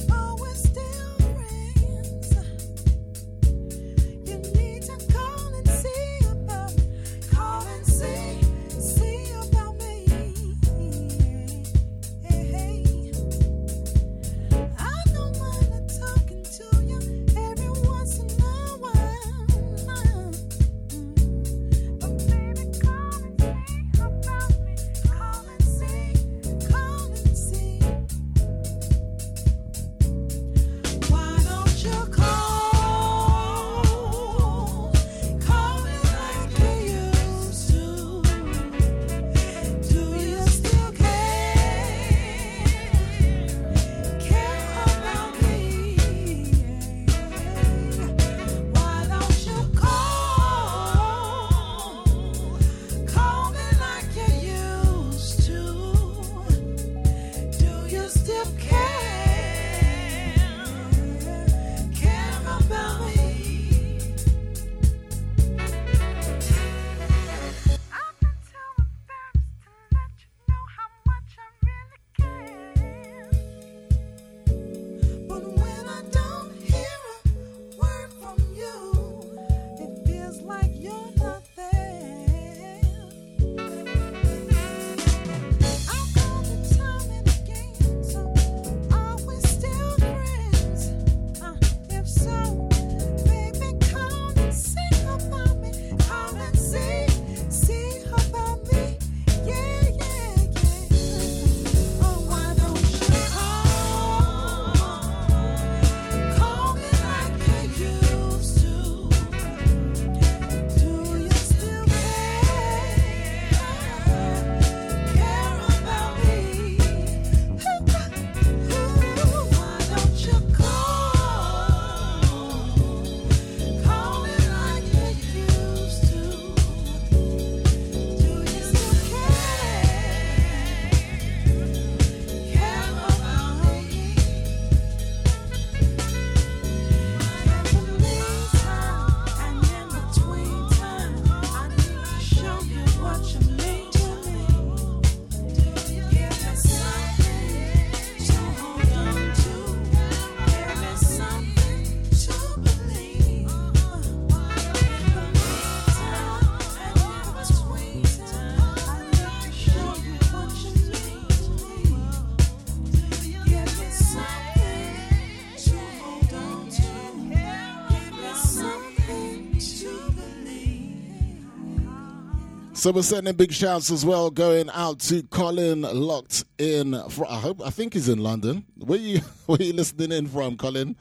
So we're sending big shouts as well going out to Colin locked in. I think he's in London. Where you listening in from, Colin?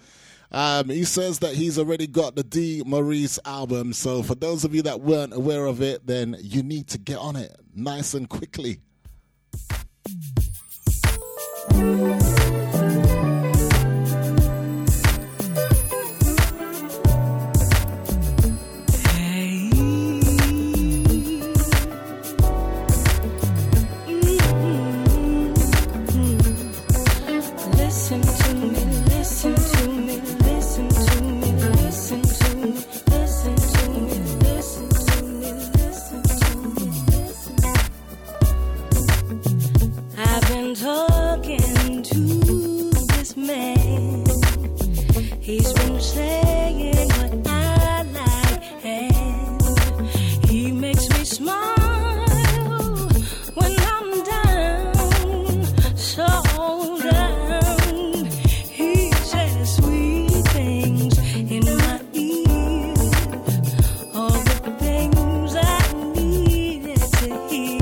He says that he's already got the D. Maurice album. So for those of you that weren't aware of it, then you need to get on it nice and quickly. He's been saying what I like, and he makes me smile when I'm down, so down. He says sweet things in my ear, all the things I needed to hear.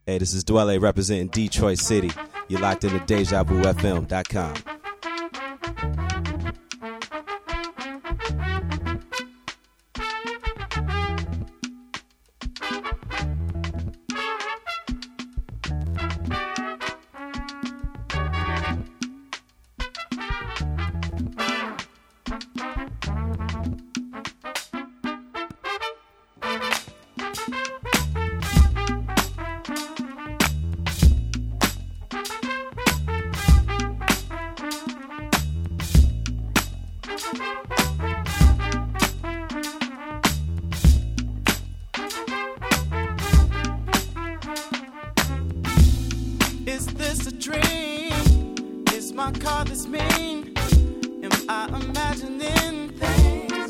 Hey, this is Dwelle representing Detroit City. You're locked into DejaVuFM.com. Is this a dream? Is my car this mean? Am I imagining things?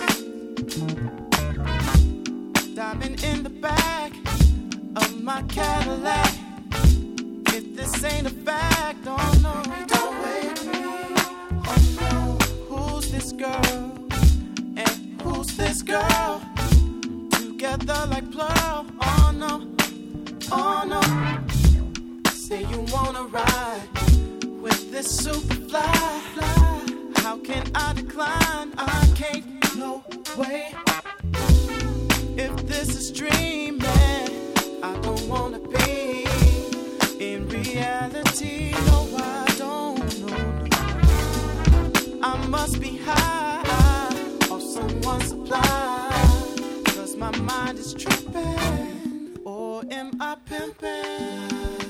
Diamond in the back of my Cadillac. If this ain't a fact, oh no, don't wake me. Oh no, who's this girl? And who's this girl? Together like plural. Oh no, oh no. Say you wanna ride with this super fly. How can I decline? I can't, no way. If this is dreaming, I don't wanna be in reality. No, I don't know. I must be high off someone's supply, 'cause my mind is tripping. Or am I pimping?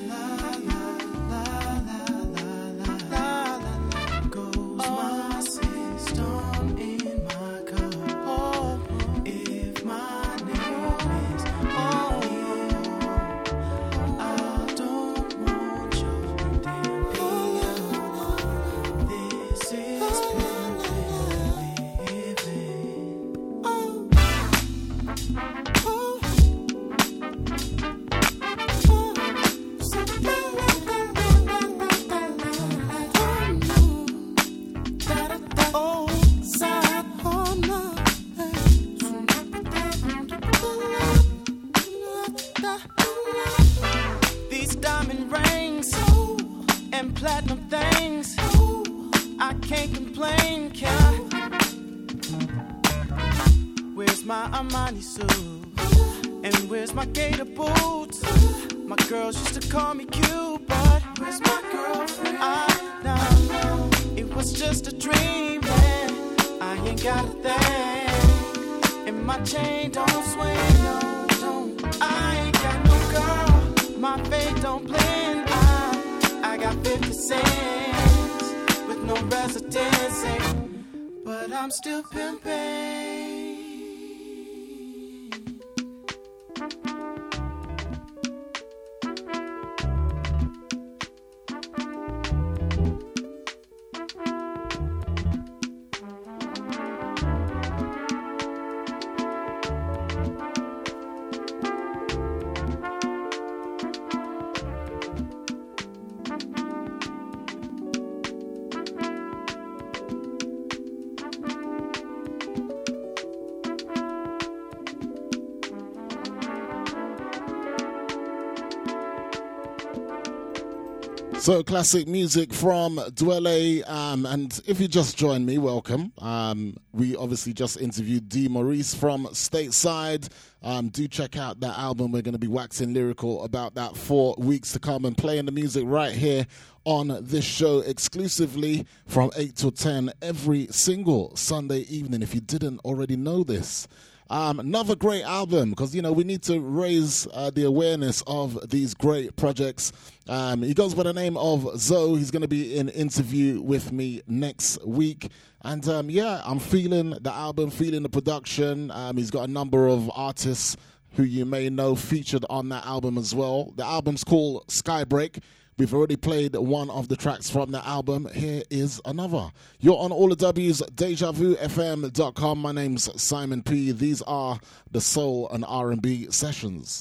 These diamond rings and platinum things, I can't complain, can I? Where's my Armani suit? And where's my gator boots? My girls used to call me cute, but where's my girlfriend? I know it was just a dream, man. I ain't got a thing, and my chain don't swing, no, don't. I ain't got no girl, my fate don't blend. I got 50 cents with no residency, but I'm still pimping. So classic music from Dwelle, and if you just joined me, welcome. We obviously just interviewed D. Maurice from Stateside. Do check out that album. We're going to be waxing lyrical about that for weeks to come and playing the music right here on this show exclusively from 8 till 10 every single Sunday evening, if you didn't already know this. Another great album, because, you know, we need to raise the awareness of these great projects. He goes by the name of Zoe. He's going to be in interview with me next week. And, yeah, I'm feeling the album, feeling the production. He's got a number of artists who you may know featured on that album as well. The album's called Skybreak. We've already played one of the tracks from the album. Here is another. You're on all the W's, DejaVuFM.com. My name's Simon P. These are the Soul and R&B Sessions.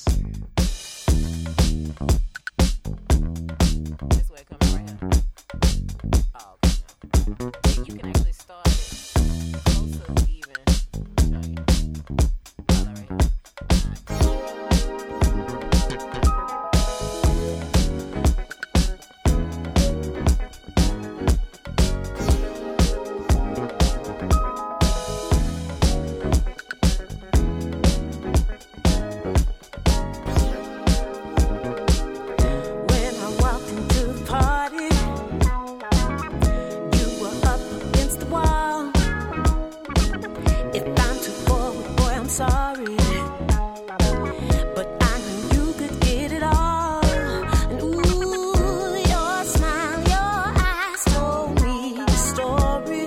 This way, coming right here. Oh, okay. You can actually start it closer even. sorry. But I knew you could get it all. And ooh, your smile, your eyes told me the story.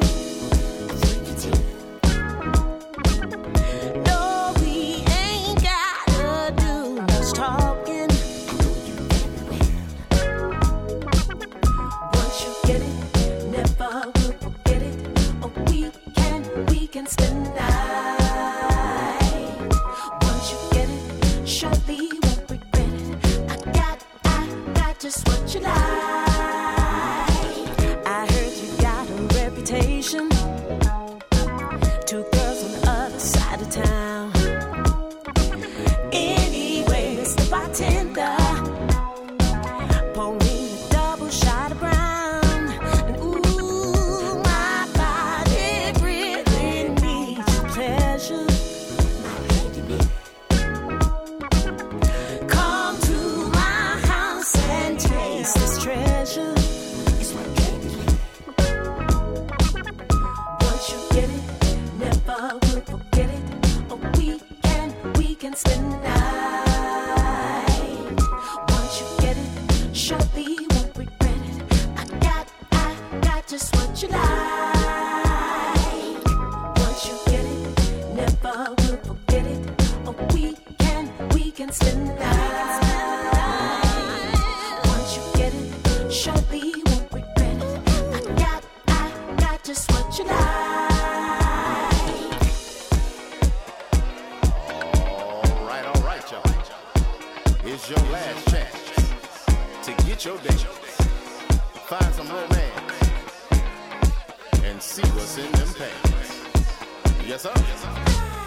No, we ain't gotta do much talking. Once you get it, never will forget it. Oh, we can spend the night. Once you get it, surely won't regret it. I got just what you like. I heard you got a reputation. Two girls on the other side of town. Anyway, Mr. Bartender, pour me a double shot of brown. And ooh, my body really needs your pleasure. Come to my house and taste this treasure. It's what came to me. Once you get it, never will forget it. Oh, we can spend the night. Once you get it, surely won't regret it. I got just what you like. Once you get it, never will forget it. Oh, we can spend the night. Once you get it, surely won't regret it. I got just what you like. All right, y'all. It's your last chance to get your date. Find some romance and see what's in them pants. Yes, sir. Yes, sir.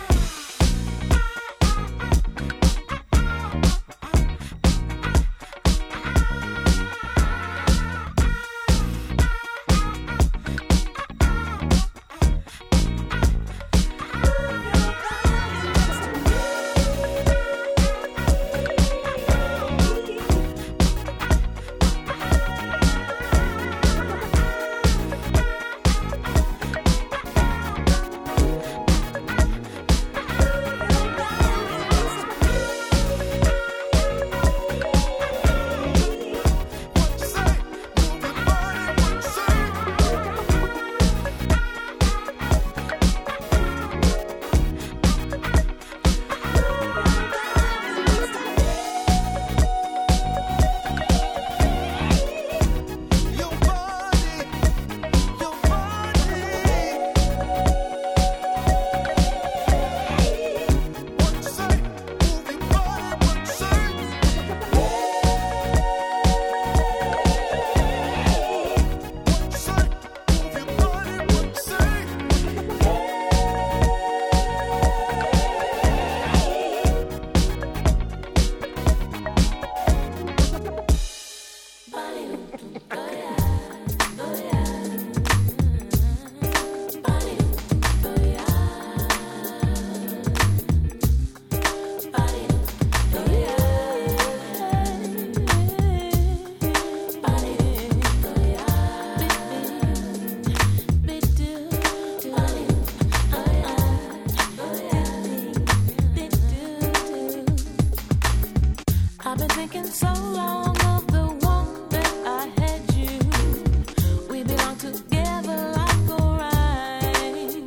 I've been thinking so long of the one that I had you. We belong together like a rhyme.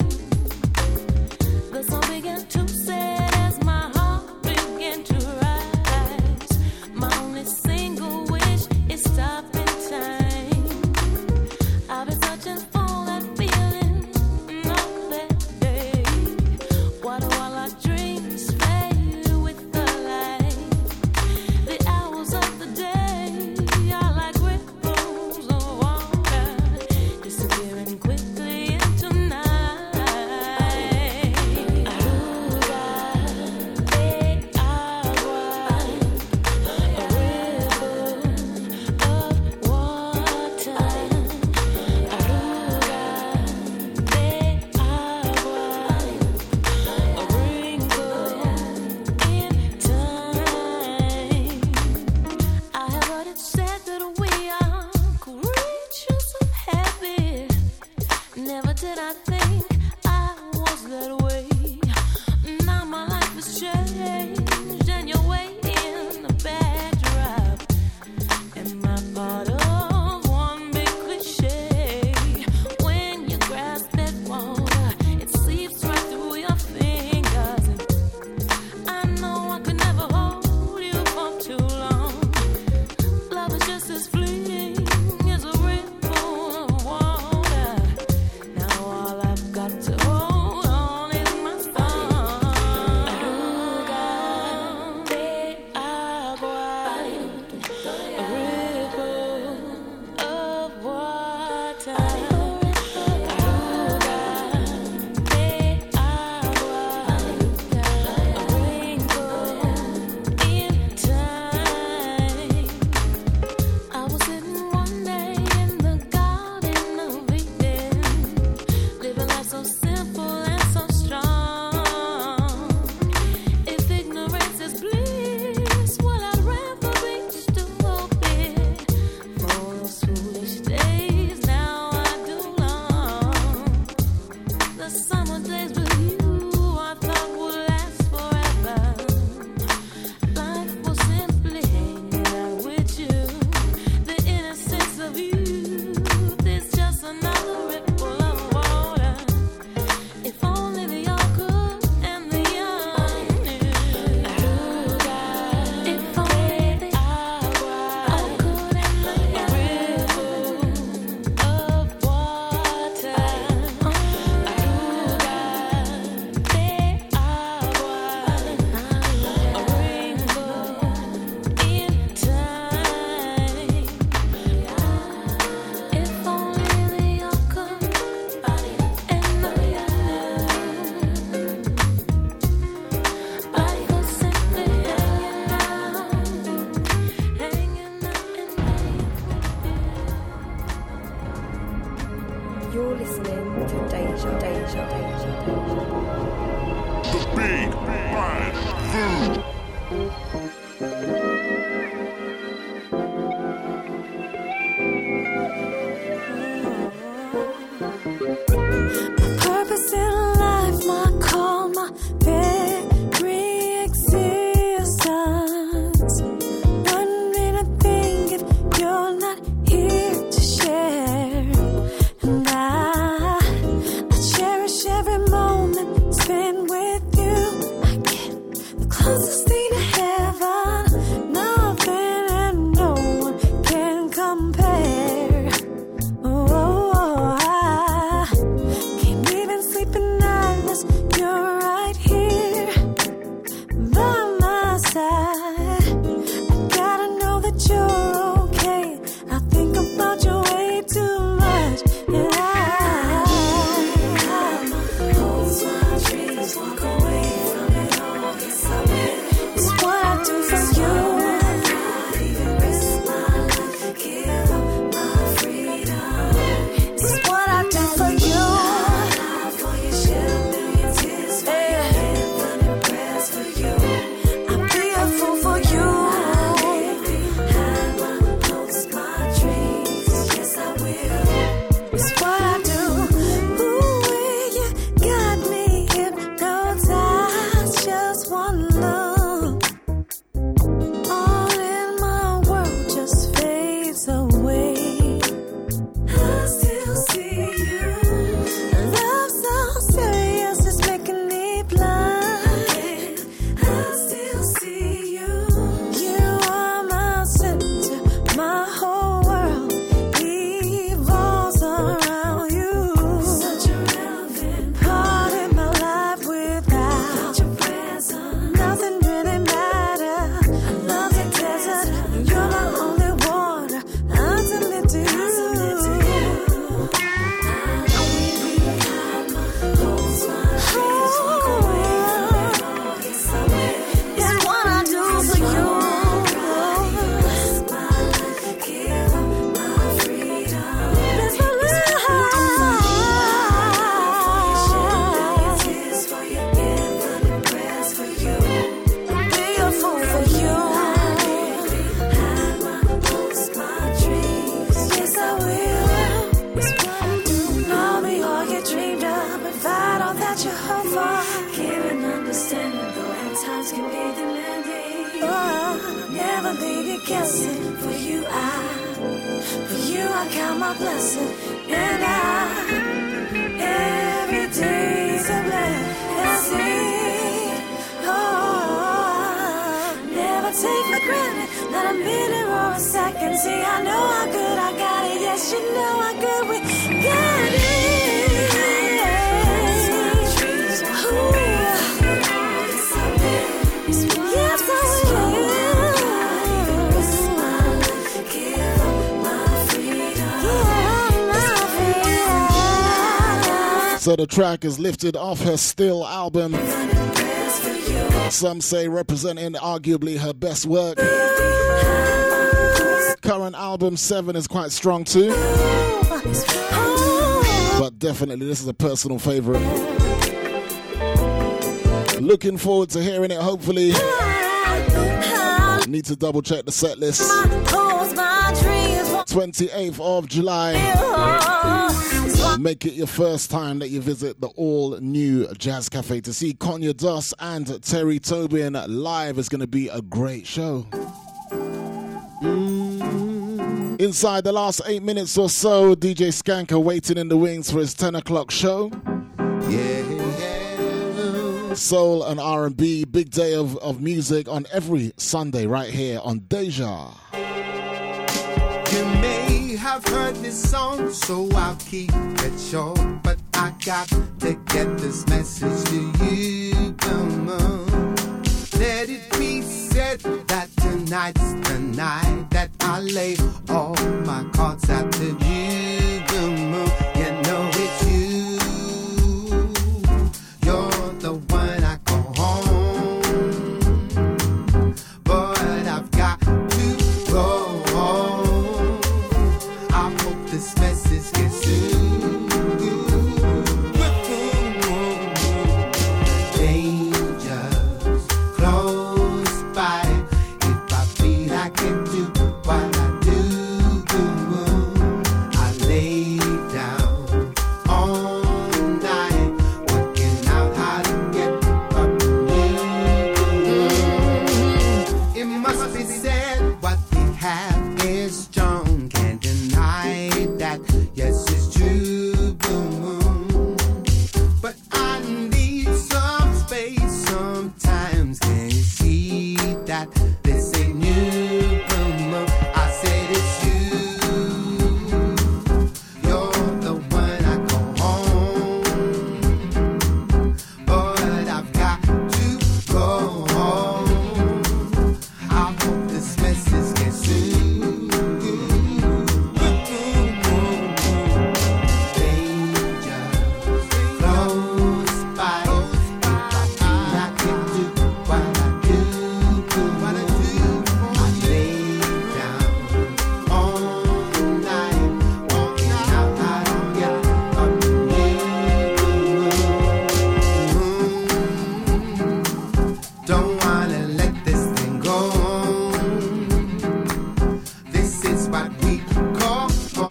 The song began to set as my heart began to rise. My only single wish is stop in time. I've been searching for that feeling on that day. Why do all our dreams fade with the light? The hours of the Purpose in life, my call, my very existence. Wouldn't mean a thing if you're not here to share. And I cherish every moment spent with you. I get the closest thing to heaven. Nothing and no one can compare. Oh, I can't even sleep at night unless you're right here by my side. I gotta know that you're okay. I think about you way too much. And I close my dreams, walk away from it all. Yes, I will. It's what I do for you. Even risk my life, give up my freedom. It's what I do for you. For you, shed a million tears for you, infinite prayers for you. I'll be a fool for you. Behind my hopes, my dreams. Yes, I will. It's what I do. Ooh, you got me hypnotized. Just one look. All in my world just fades away. I still see you. Love so serious, it's making me blind. I still see you. You are my center, my whole world revolves around you. Such a relevant part in my life. Without your presence, nothing really matters. I love the desert, you're my only water. I submit to you. It's what I do for you. It's my life. Be a fool for you. Yes, I will. I'll be all you dreamed of, provide all that you hope for. Give and understanding, though at times can be demanding. Oh, never leave you guessing. For you, I count my blessing. And every day's a blessing. Oh, never take for granted, not a minute or a second. See, I know how good I got it. Yes, you know how good we got it. Ooh. Yes, I will. So the track is lifted off her Still album. Some say representing arguably her best work. Current album 7 is quite strong too. But definitely this is a personal favorite. Looking forward to hearing it, hopefully. Need to double check the set list. 28th of July. Make it your first time that you visit the all-new Jazz Cafe to see Konya Doss and Terry Tobin live. Is going to be a great show. Inside the last 8 minutes or so, DJ Skanker waiting in the wings for his 10 o'clock show. Soul and R&B, big day of music on every Sunday right here on Deja. You may have heard this song, so I'll keep it short. But I got to get this message to you. Come on. Let it be said that tonight's the night that I lay all my cards out to you. Come on. You know it's you. You're the one I call home. But I've got to go home. I hope this message gets through. Dangers close.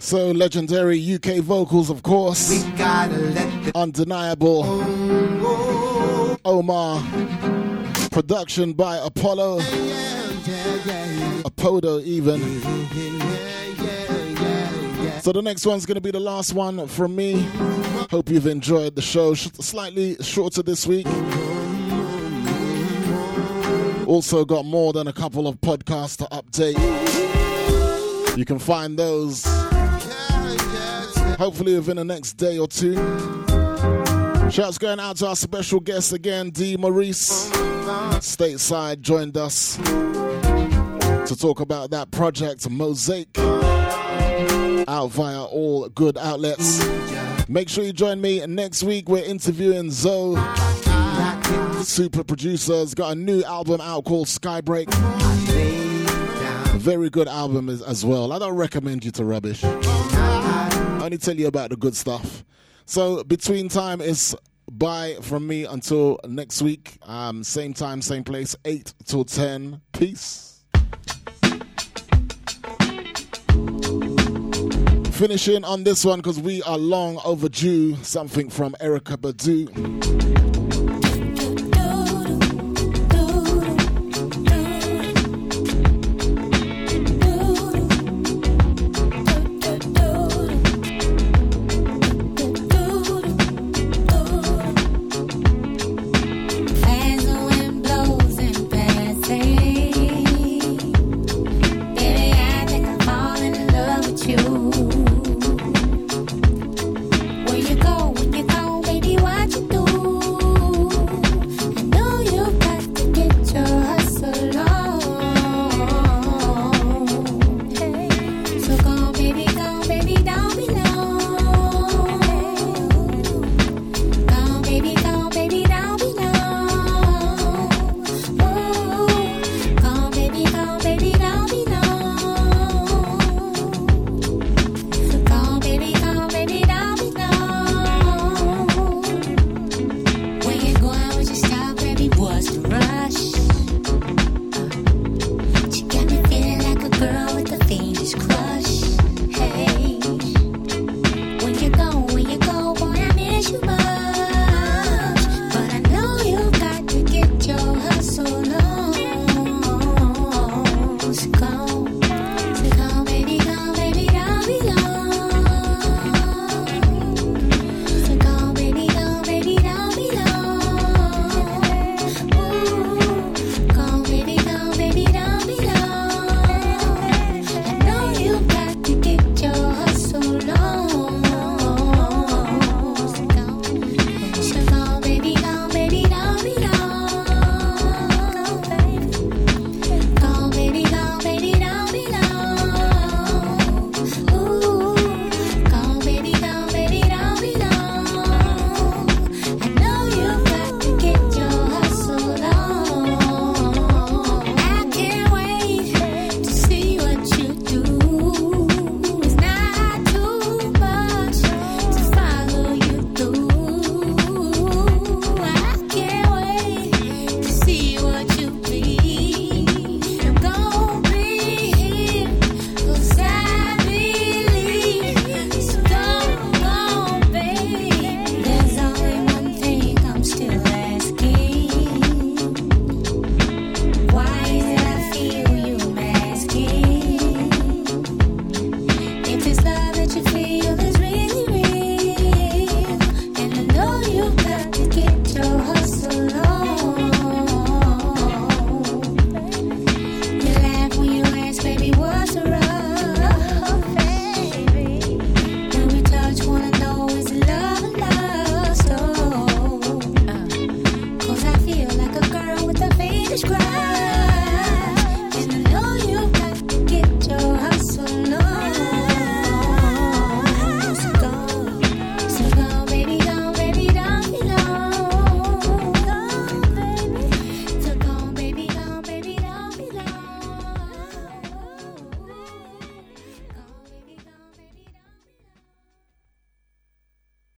So legendary UK vocals, of course. We gotta let Undeniable. Omar. Production by Apollo. Apodo even. So the next one's going to be the last one from me. Hope you've enjoyed the show. Slightly shorter this week. Also got more than a couple of podcasts to update. You can find those hopefully within the next day or two. Shouts going out to our special guest again, D. Maurice. Stateside joined us to talk about that project, Mosaic, out via all good outlets. Make sure you join me next week. We're interviewing Zoe, super producer's got a new album out called Skybreak. Very good album as well. I don't recommend you to rubbish. I only tell you about the good stuff. So between time is bye from me until next week. Same time, same place, 8 till 10. Peace. Finishing on this one because we are long overdue. Something from Erykah Badu. Rush.